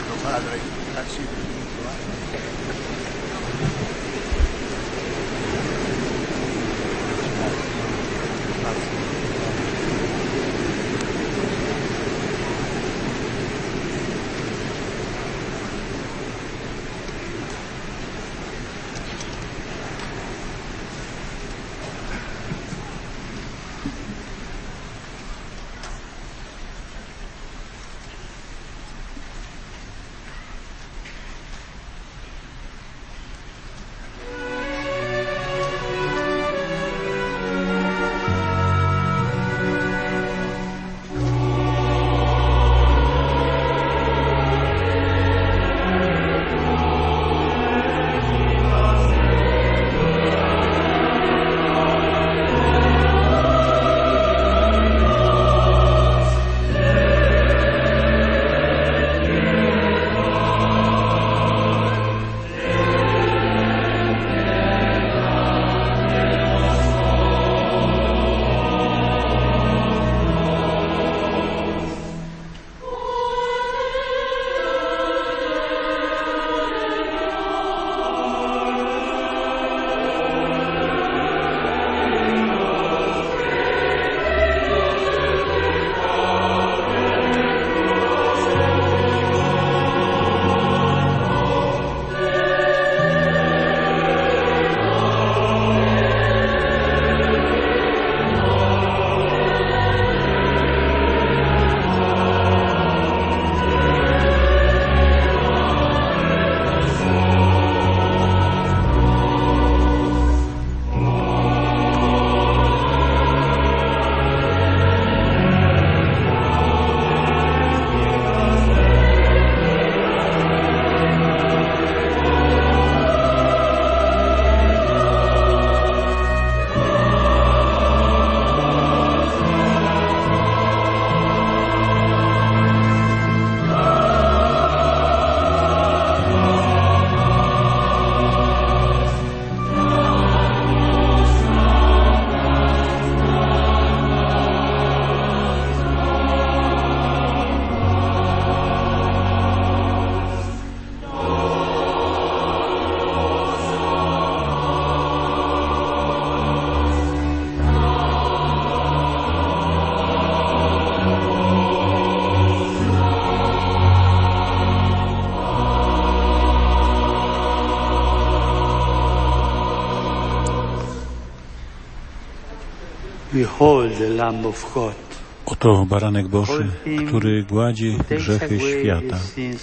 Behold the Lamb of God. Oto baranek Boży, który gładzi grzechy świata.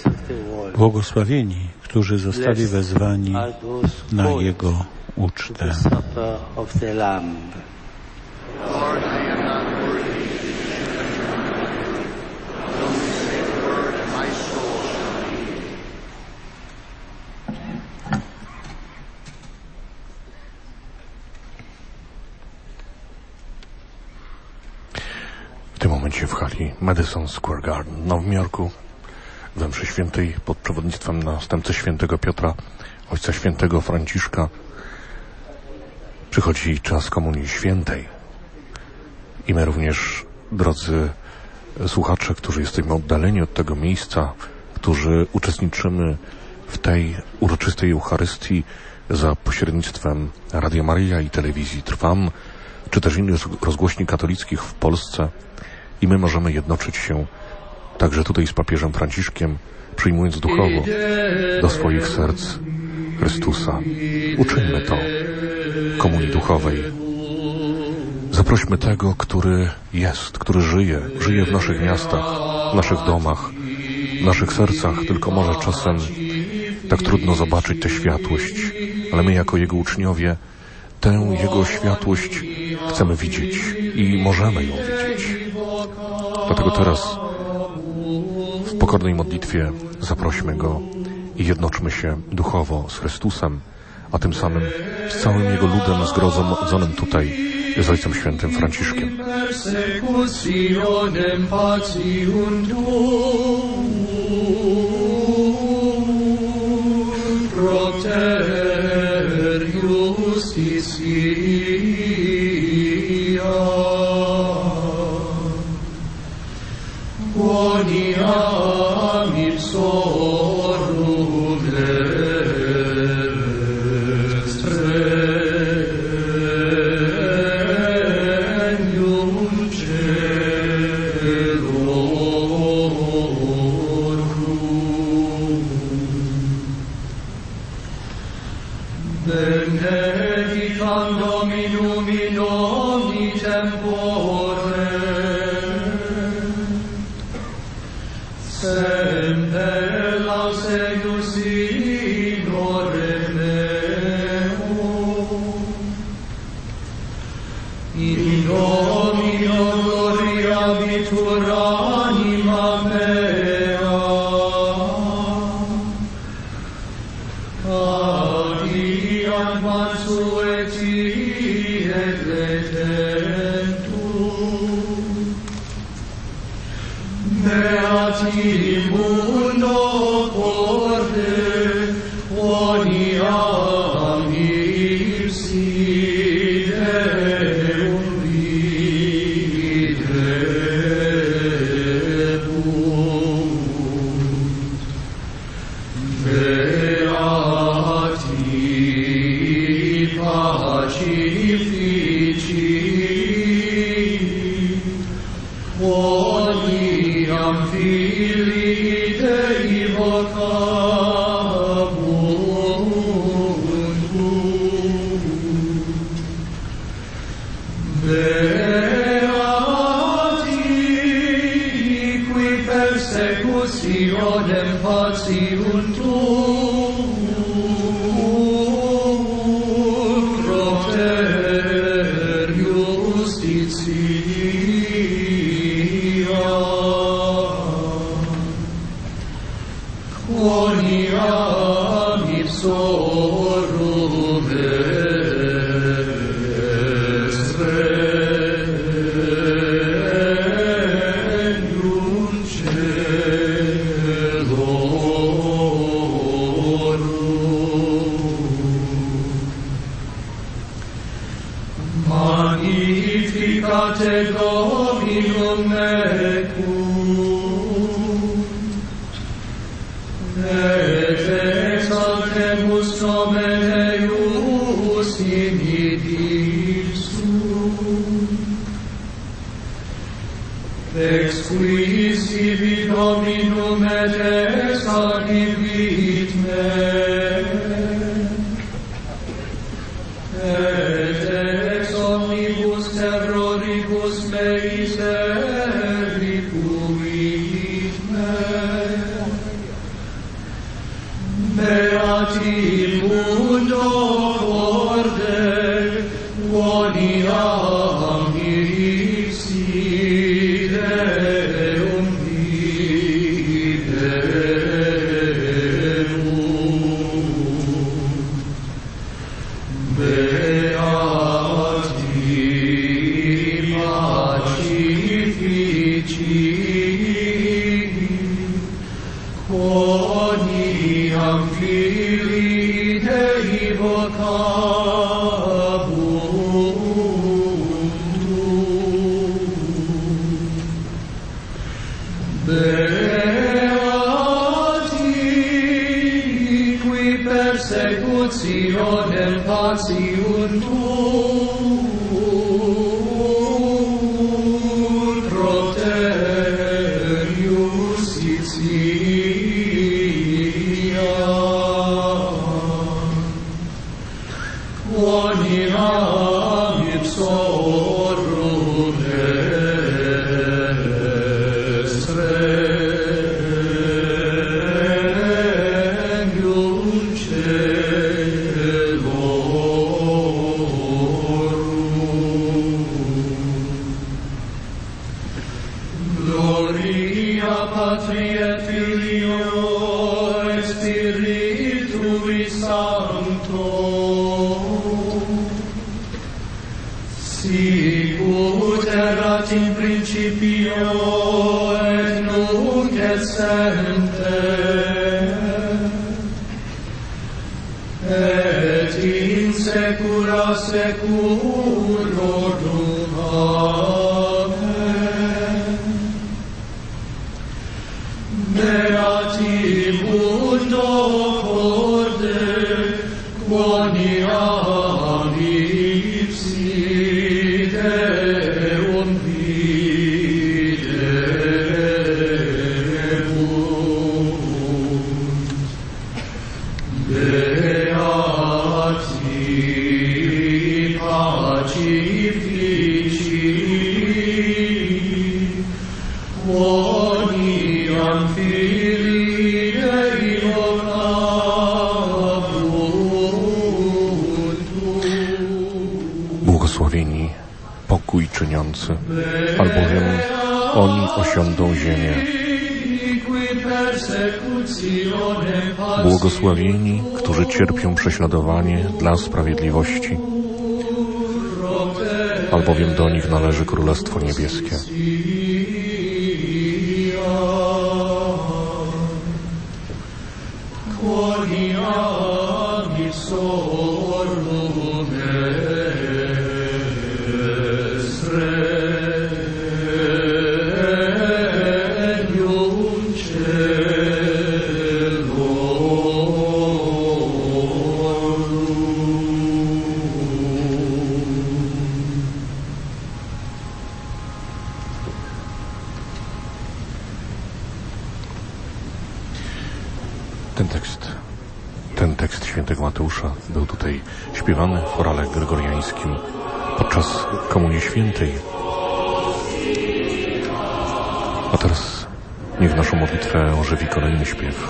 Błogosławieni, którzy zostali wezwani na Jego ucztę. tym momencie w hali Madison Square Garden w Nowym Jorku, we mszy świętej pod przewodnictwem następcy świętego Piotra, ojca świętego Franciszka, przychodzi czas Komunii Świętej. I my również, drodzy słuchacze, którzy jesteśmy oddaleni od tego miejsca, którzy uczestniczymy w tej uroczystej Eucharystii za pośrednictwem Radia Maryja i telewizji Trwam, czy też innych rozgłośni katolickich w Polsce, i my możemy jednoczyć się także tutaj z papieżem Franciszkiem, przyjmując duchowo do swoich serc Chrystusa. Uczyńmy to w komunii duchowej. Zaprośmy tego, który jest, który żyje, żyje w naszych miastach, w naszych domach, w naszych sercach, tylko może czasem tak trudno zobaczyć tę światłość, ale my jako Jego uczniowie tę Jego światłość chcemy widzieć i możemy ją widzieć. Dlatego teraz w pokornej modlitwie zaprośmy Go i jednoczmy się duchowo z Chrystusem, a tym samym z całym Jego ludem zgromadzonym tutaj z Ojcem Świętym Franciszkiem. Beati pacifici persecutionem pasiuntur proterius Sicilia quoniam ipsorum est regnum celorum. Gloria Patri et Filio et Spiritui Sancto, sicut erat in principio et nunc et semper et in saecula saeculorum. Amen. Beatimundo corde quoniam ipsi Deum videbunt. Beati pacifici quoniam filii Dei vocabunt. Błogosławieni pokój czyniący, albowiem oni osiądą ziemię. Błogosławieni, którzy cierpią prześladowanie dla sprawiedliwości, albowiem do nich należy Królestwo Niebieskie. Quoniam ipsorum est regnum celorum. Ten tekst, ten tekst świętego Mateusza był tutaj śpiewany w chorale gregoriańskim podczas Komunii Świętej. A teraz niech naszą modlitwę ożywi kolejny śpiew.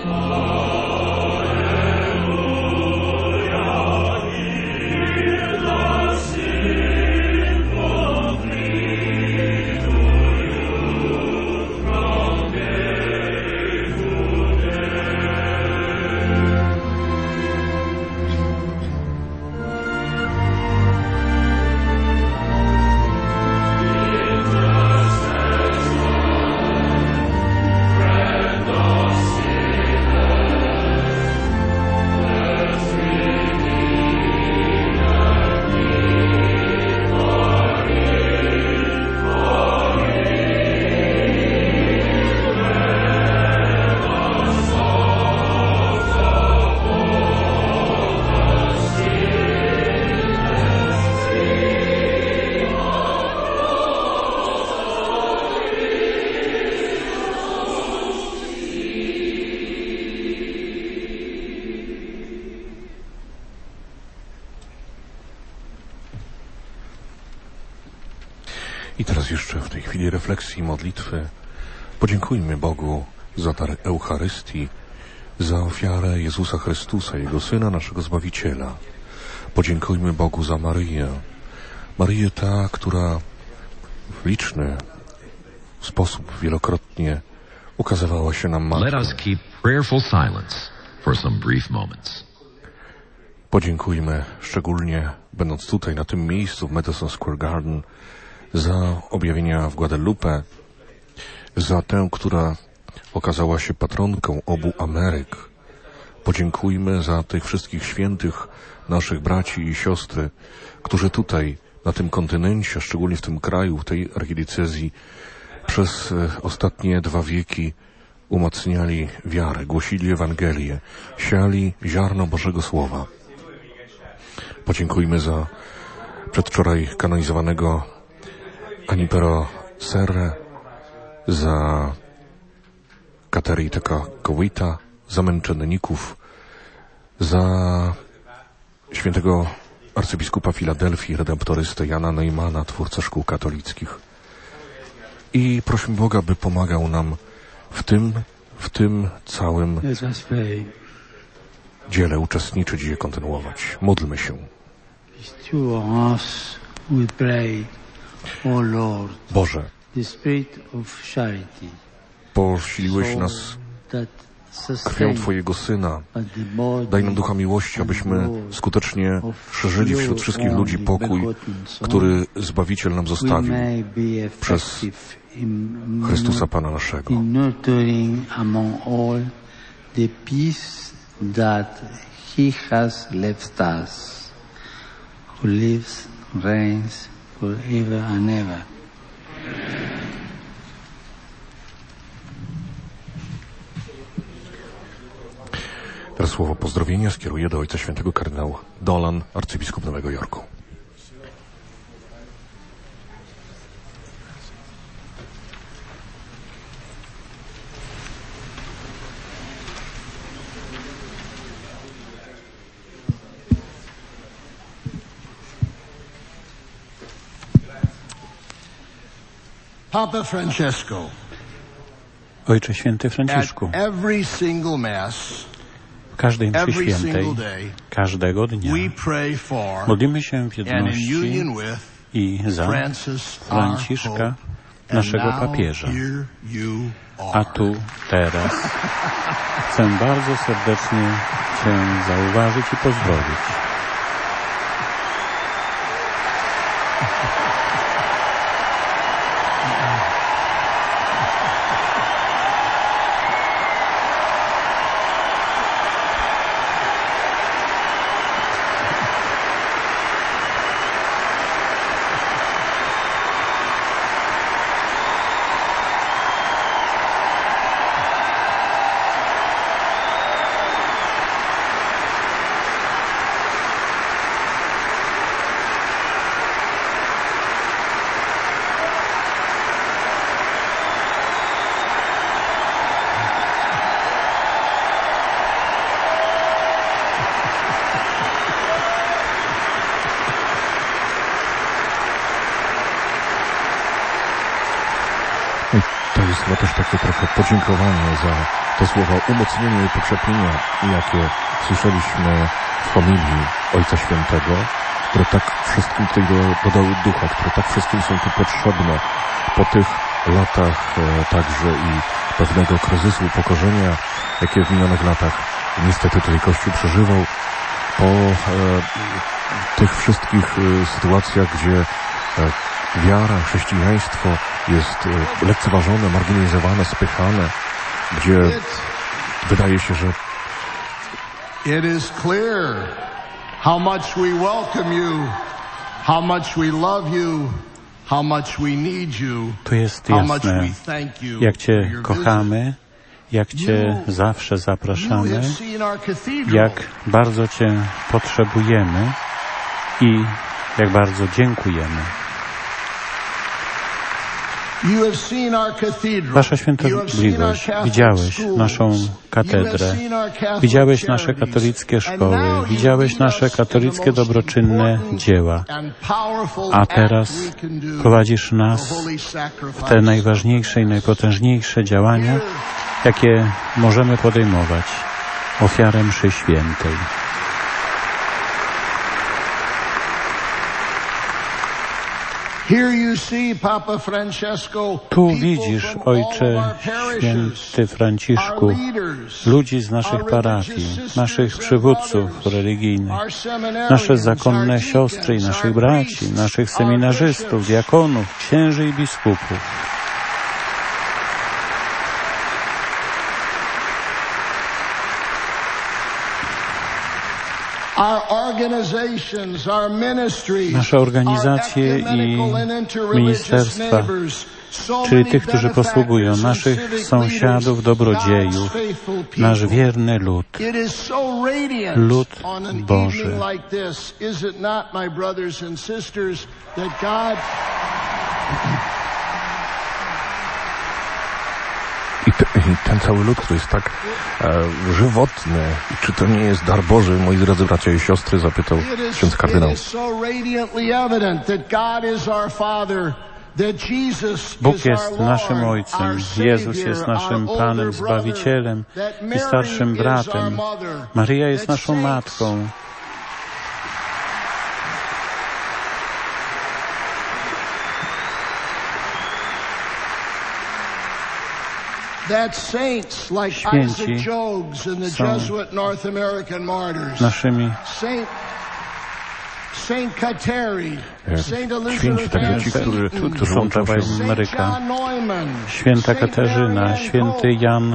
I teraz jeszcze w tej chwili refleksji i modlitwy podziękujmy Bogu za dar Eucharystii, za ofiarę Jezusa Chrystusa, Jego Syna, naszego Zbawiciela. Podziękujmy Bogu za Maryję. Maryję ta, która w liczny sposób wielokrotnie ukazywała się nam matką. Let us keep prayerful silence for some brief moments. Podziękujmy szczególnie, będąc tutaj, na tym miejscu w Madison Square Garden, za objawienia w Guadalupe, za tę, która okazała się patronką obu Ameryk. Podziękujmy za tych wszystkich świętych naszych braci i siostry, którzy tutaj, na tym kontynencie, szczególnie w tym kraju, w tej archidiecezji, przez ostatnie dwa wieki umacniali wiarę, głosili Ewangelię, siali ziarno Bożego Słowa. Podziękujmy za przedwczoraj kanonizowanego Anipero Serre, za Kateryjteka Kowita, za męczenników, za świętego arcybiskupa Filadelfii, redemptorystę Jana Neumana, twórcę szkół katolickich. I prosimy Boga, by pomagał nam w tym, w tym całym dziele uczestniczyć i je kontynuować. Módlmy się. Boże, posiliłeś nas krwią Twojego Syna. Daj nam ducha miłości, abyśmy skutecznie szerzyli wśród wszystkich ludzi pokój, który Zbawiciel nam zostawił przez Chrystusa Pana naszego. Forever and ever. Teraz słowo pozdrowienia skieruję do Ojca Świętego kardynał Dolan, arcybiskup Nowego Jorku. Papa Francesco. Ojcze Święty Franciszku, At every single mass, w każdej mszy every świętej, single day, każdego dnia, we pray for modlimy się w and in jedności union with i za Francis, our Franciszka, Pope, naszego and now papieża. here you are. A tu, teraz, chcę bardzo serdecznie Cię zauważyć i pozdrowić. chyba też takie trochę podziękowanie za te słowa umocnienia i pokrzepienia, jakie słyszeliśmy w homilii Ojca Świętego, które tak wszystkim tutaj dodały ducha, które tak wszystkim są tu potrzebne po tych latach e, także i pewnego kryzysu, upokorzenia, jakie w minionych latach niestety tutaj Kościół przeżywał, po e, tych wszystkich e, sytuacjach, gdzie e, wiara, chrześcijaństwo jest e, lekceważone, marginalizowane, spychane, gdzie wydaje się, że It is clear how much we welcome you, how much we love you, how much we need you, to jest how much jasne, we thank you jak for Cię your kochamy, jak Cię zawsze You zapraszamy, have seen our cathedral. jak bardzo Cię potrzebujemy i jak bardzo dziękujemy. You have seen our cathedral. Wasza Świątobliwość, widziałeś naszą katedrę, widziałeś nasze katolickie szkoły, widziałeś nasze katolickie dobroczynne dzieła, a teraz prowadzisz nas w te najważniejsze i najpotężniejsze działania, jakie możemy podejmować, ofiarę mszy świętej. Tu widzisz, Ojcze Święty Franciszku, ludzi z naszych parafii, naszych przywódców religijnych, nasze zakonne siostry i naszych braci, naszych seminarzystów, diakonów, księży i biskupów. Nasze organizacje i ministerstwa, czyli tych, którzy posługują, naszych sąsiadów, dobrodziejów, nasz wierny lud, lud Boży. I, te, I ten cały lud, który jest tak e, żywotny, czy to nie jest dar Boży, moi drodzy bracia i siostry, zapytał ksiądz kardynał. Bóg jest naszym Ojcem, Jezus jest naszym Panem, Zbawicielem i starszym bratem. Maryja jest naszą Matką. Święci są naszymi święci, także ci, którzy, którzy łączą się z Ameryka. Święta Katarzyna, święty Jan,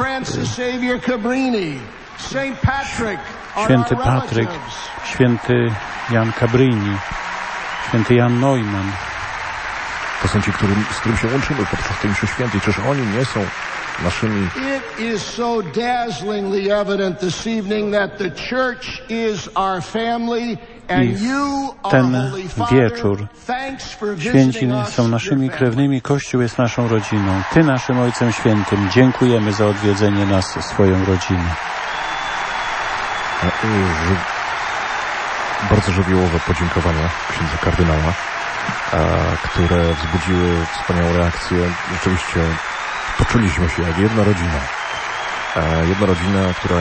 święty Patryk, święty Jan Cabrini, święty Jan Neumann. To są ci, którym, z którym się łączymy podczas tej mszy świętej. Czyż oni nie są naszymi... It is so dazzlingly evident this evening that the church is our family and you, ten wieczór święci są naszymi krewnymi, Kościół jest naszą rodziną. Ty naszym Ojcem Świętym. Dziękujemy za odwiedzenie nas, swoją rodzinę. Bardzo żywiołowe podziękowania księdza kardynała, które wzbudziły wspaniałą reakcję. Rzeczywiście poczuliśmy się jak jedna rodzina. Jedna rodzina, która...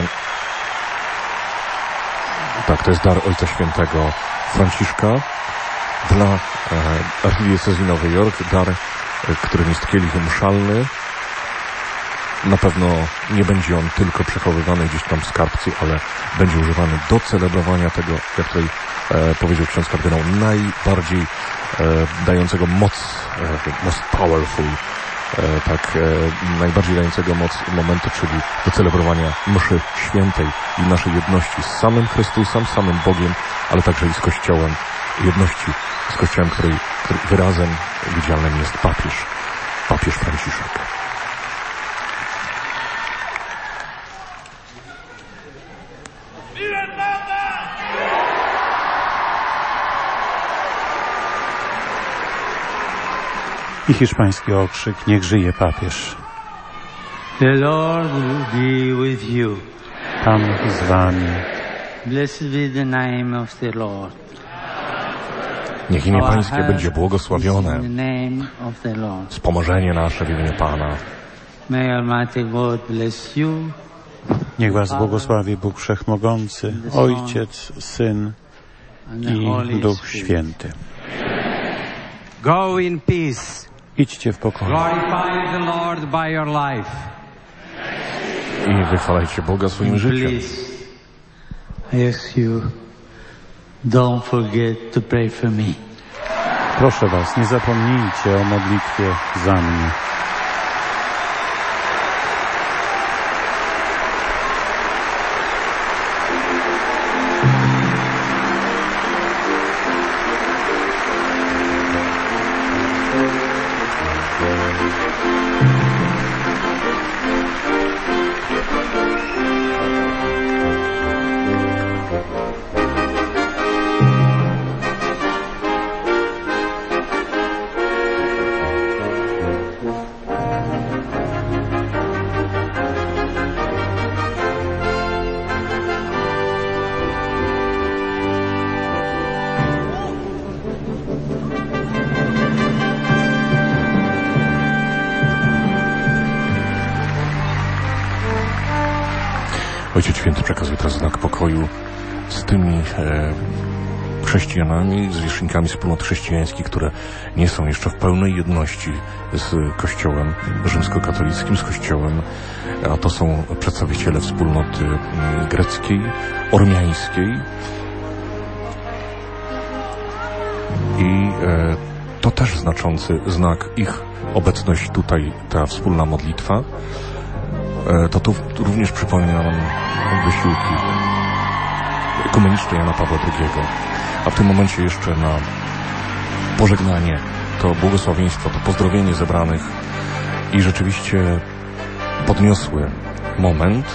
Tak, to jest dar Ojca Świętego Franciszka dla archidiecezji Nowy Jork. Dar, którym jest kielich mszalny. Na pewno nie będzie on tylko przechowywany gdzieś tam w skarbcu, ale będzie używany do celebrowania tego, jak tutaj e, powiedział ksiądz kardynał, najbardziej e, dającego moc, e, most powerful, e, tak, e, najbardziej dającego moc momentu, czyli do celebrowania mszy świętej i naszej jedności z samym Chrystusem, z samym Bogiem, ale także i z Kościołem, jedności z Kościołem, której, której wyrazem widzialnym jest papież, papież Franciszek. I hiszpański okrzyk: niech żyje papież. The Lord be with you. Pan z wami. Blessed be the name of the Lord. Niech imię Pańskie będzie błogosławione. Wspomożenie nasze w imię Pana. Niech was błogosławi Bóg Wszechmogący, Ojciec, Syn i Duch Święty. Go in peace. Idźcie w pokoju. Glorify the Lord by your life. I wychwalajcie Boga swoim życiem. I ask you, don't forget to pray for me. Proszę was, nie zapomnijcie o modlitwie za mnie. Ojciec Święty przekazuje teraz znak pokoju z tymi e, chrześcijanami, z wierzchnikami wspólnot chrześcijańskich, które nie są jeszcze w pełnej jedności z Kościołem rzymskokatolickim, z Kościołem, a to są przedstawiciele wspólnoty greckiej, ormiańskiej i e, to też znaczący znak ich obecność tutaj, ta wspólna modlitwa. To tu również przypomina nam wysiłki ekumeniczne Jana Pawła drugiego. A w tym momencie jeszcze na pożegnanie, to błogosławieństwo, to pozdrowienie zebranych i rzeczywiście podniosły moment,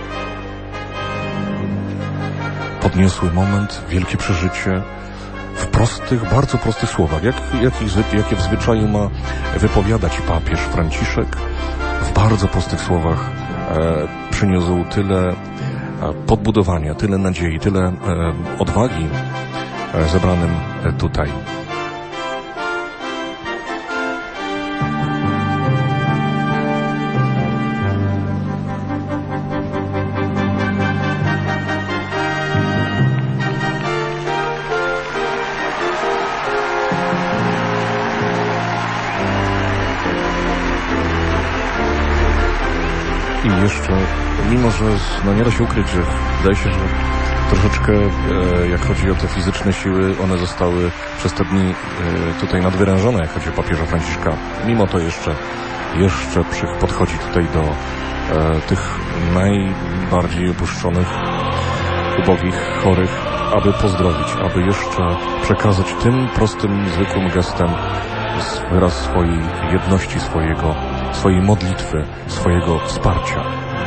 podniosły moment, wielkie przeżycie w prostych, bardzo prostych słowach, jak, jak, jakie w zwyczaju ma wypowiadać papież Franciszek. W bardzo prostych słowach e, przyniósł tyle e, podbudowania, tyle nadziei, tyle e, odwagi e, zebranym e, tutaj. I jeszcze, mimo że no nie da się ukryć, że wydaje się, że troszeczkę e, jak chodzi o te fizyczne siły, one zostały przez te dni e, tutaj nadwyrężone, jak chodzi o papieża Franciszka. Mimo to jeszcze, jeszcze przy, podchodzi tutaj do e, tych najbardziej opuszczonych, ubogich, chorych, aby pozdrowić, aby jeszcze przekazać tym prostym, zwykłym gestem wyraz swojej jedności, swojego, swojej modlitwy, swojego wsparcia.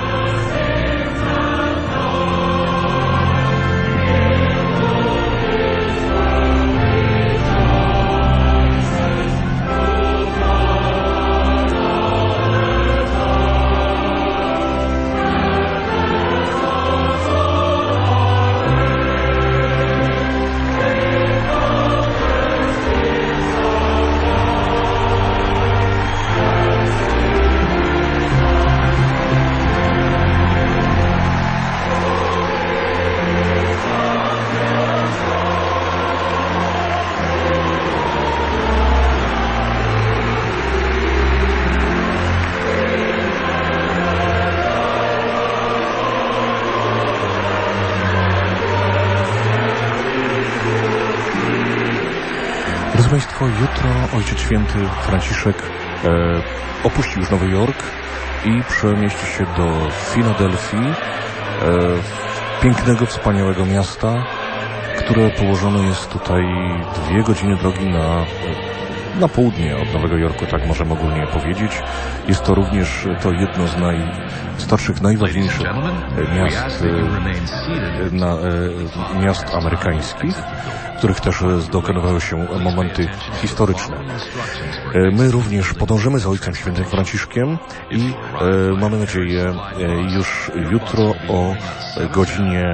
Drodzy Państwo, jutro Ojciec Święty Franciszek e, opuści już Nowy Jork i przemieści się do Filadelfii, e, pięknego, wspaniałego miasta, które położone jest tutaj dwie godziny drogi na, na południe od Nowego Jorku, tak możemy ogólnie powiedzieć. Jest to również to jedno z najstarszych, najważniejszych miast, na, miast amerykańskich, w których też dokonywały się momenty historyczne. My również podążymy za Ojcem Świętym Franciszkiem i e, mamy nadzieję e, już jutro o godzinie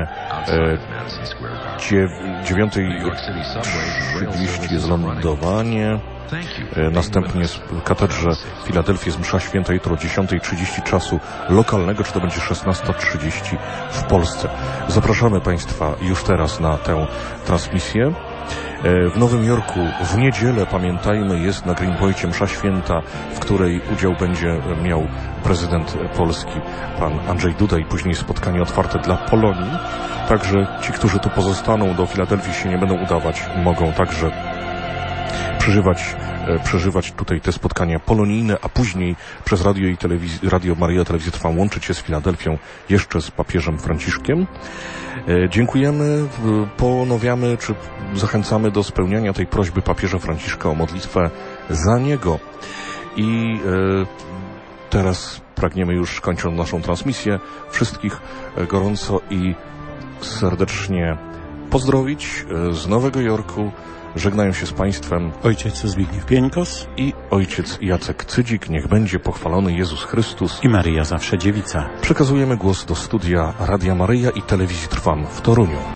dziewiątej trzydzieści jest lądowanie. Następnie w katedrze w Filadelfii jest msza święta jutro o dziesiątej trzydzieści czasu lokalnego, czy to będzie szesnasta trzydzieści w Polsce. Zapraszamy Państwa już teraz na tę transmisję. W Nowym Jorku w niedzielę, pamiętajmy, jest na Greenpointie msza święta, w której udział będzie miał prezydent Polski, pan Andrzej Duda, i później spotkanie otwarte dla Polonii. Także ci, którzy tu pozostaną, do Filadelfii się nie będą udawać, mogą także przeżywać, przeżywać tutaj te spotkania polonijne, a później przez radio i telewizję, Radio Maryja Telewizja Trwam łączyć się z Filadelfią, jeszcze z papieżem Franciszkiem. Dziękujemy, ponawiamy, czy zachęcamy do spełniania tej prośby papieża Franciszka o modlitwę za niego. I teraz pragniemy już, kończąc naszą transmisję, wszystkich gorąco i serdecznie pozdrowić z Nowego Jorku. Żegnają się z Państwem ojciec Zbigniew Pieńkos i ojciec Jacek Cydzik. Niech będzie pochwalony Jezus Chrystus i Maryja zawsze dziewica. Przekazujemy głos do studia Radia Maryja i Telewizji Trwam w Toruniu.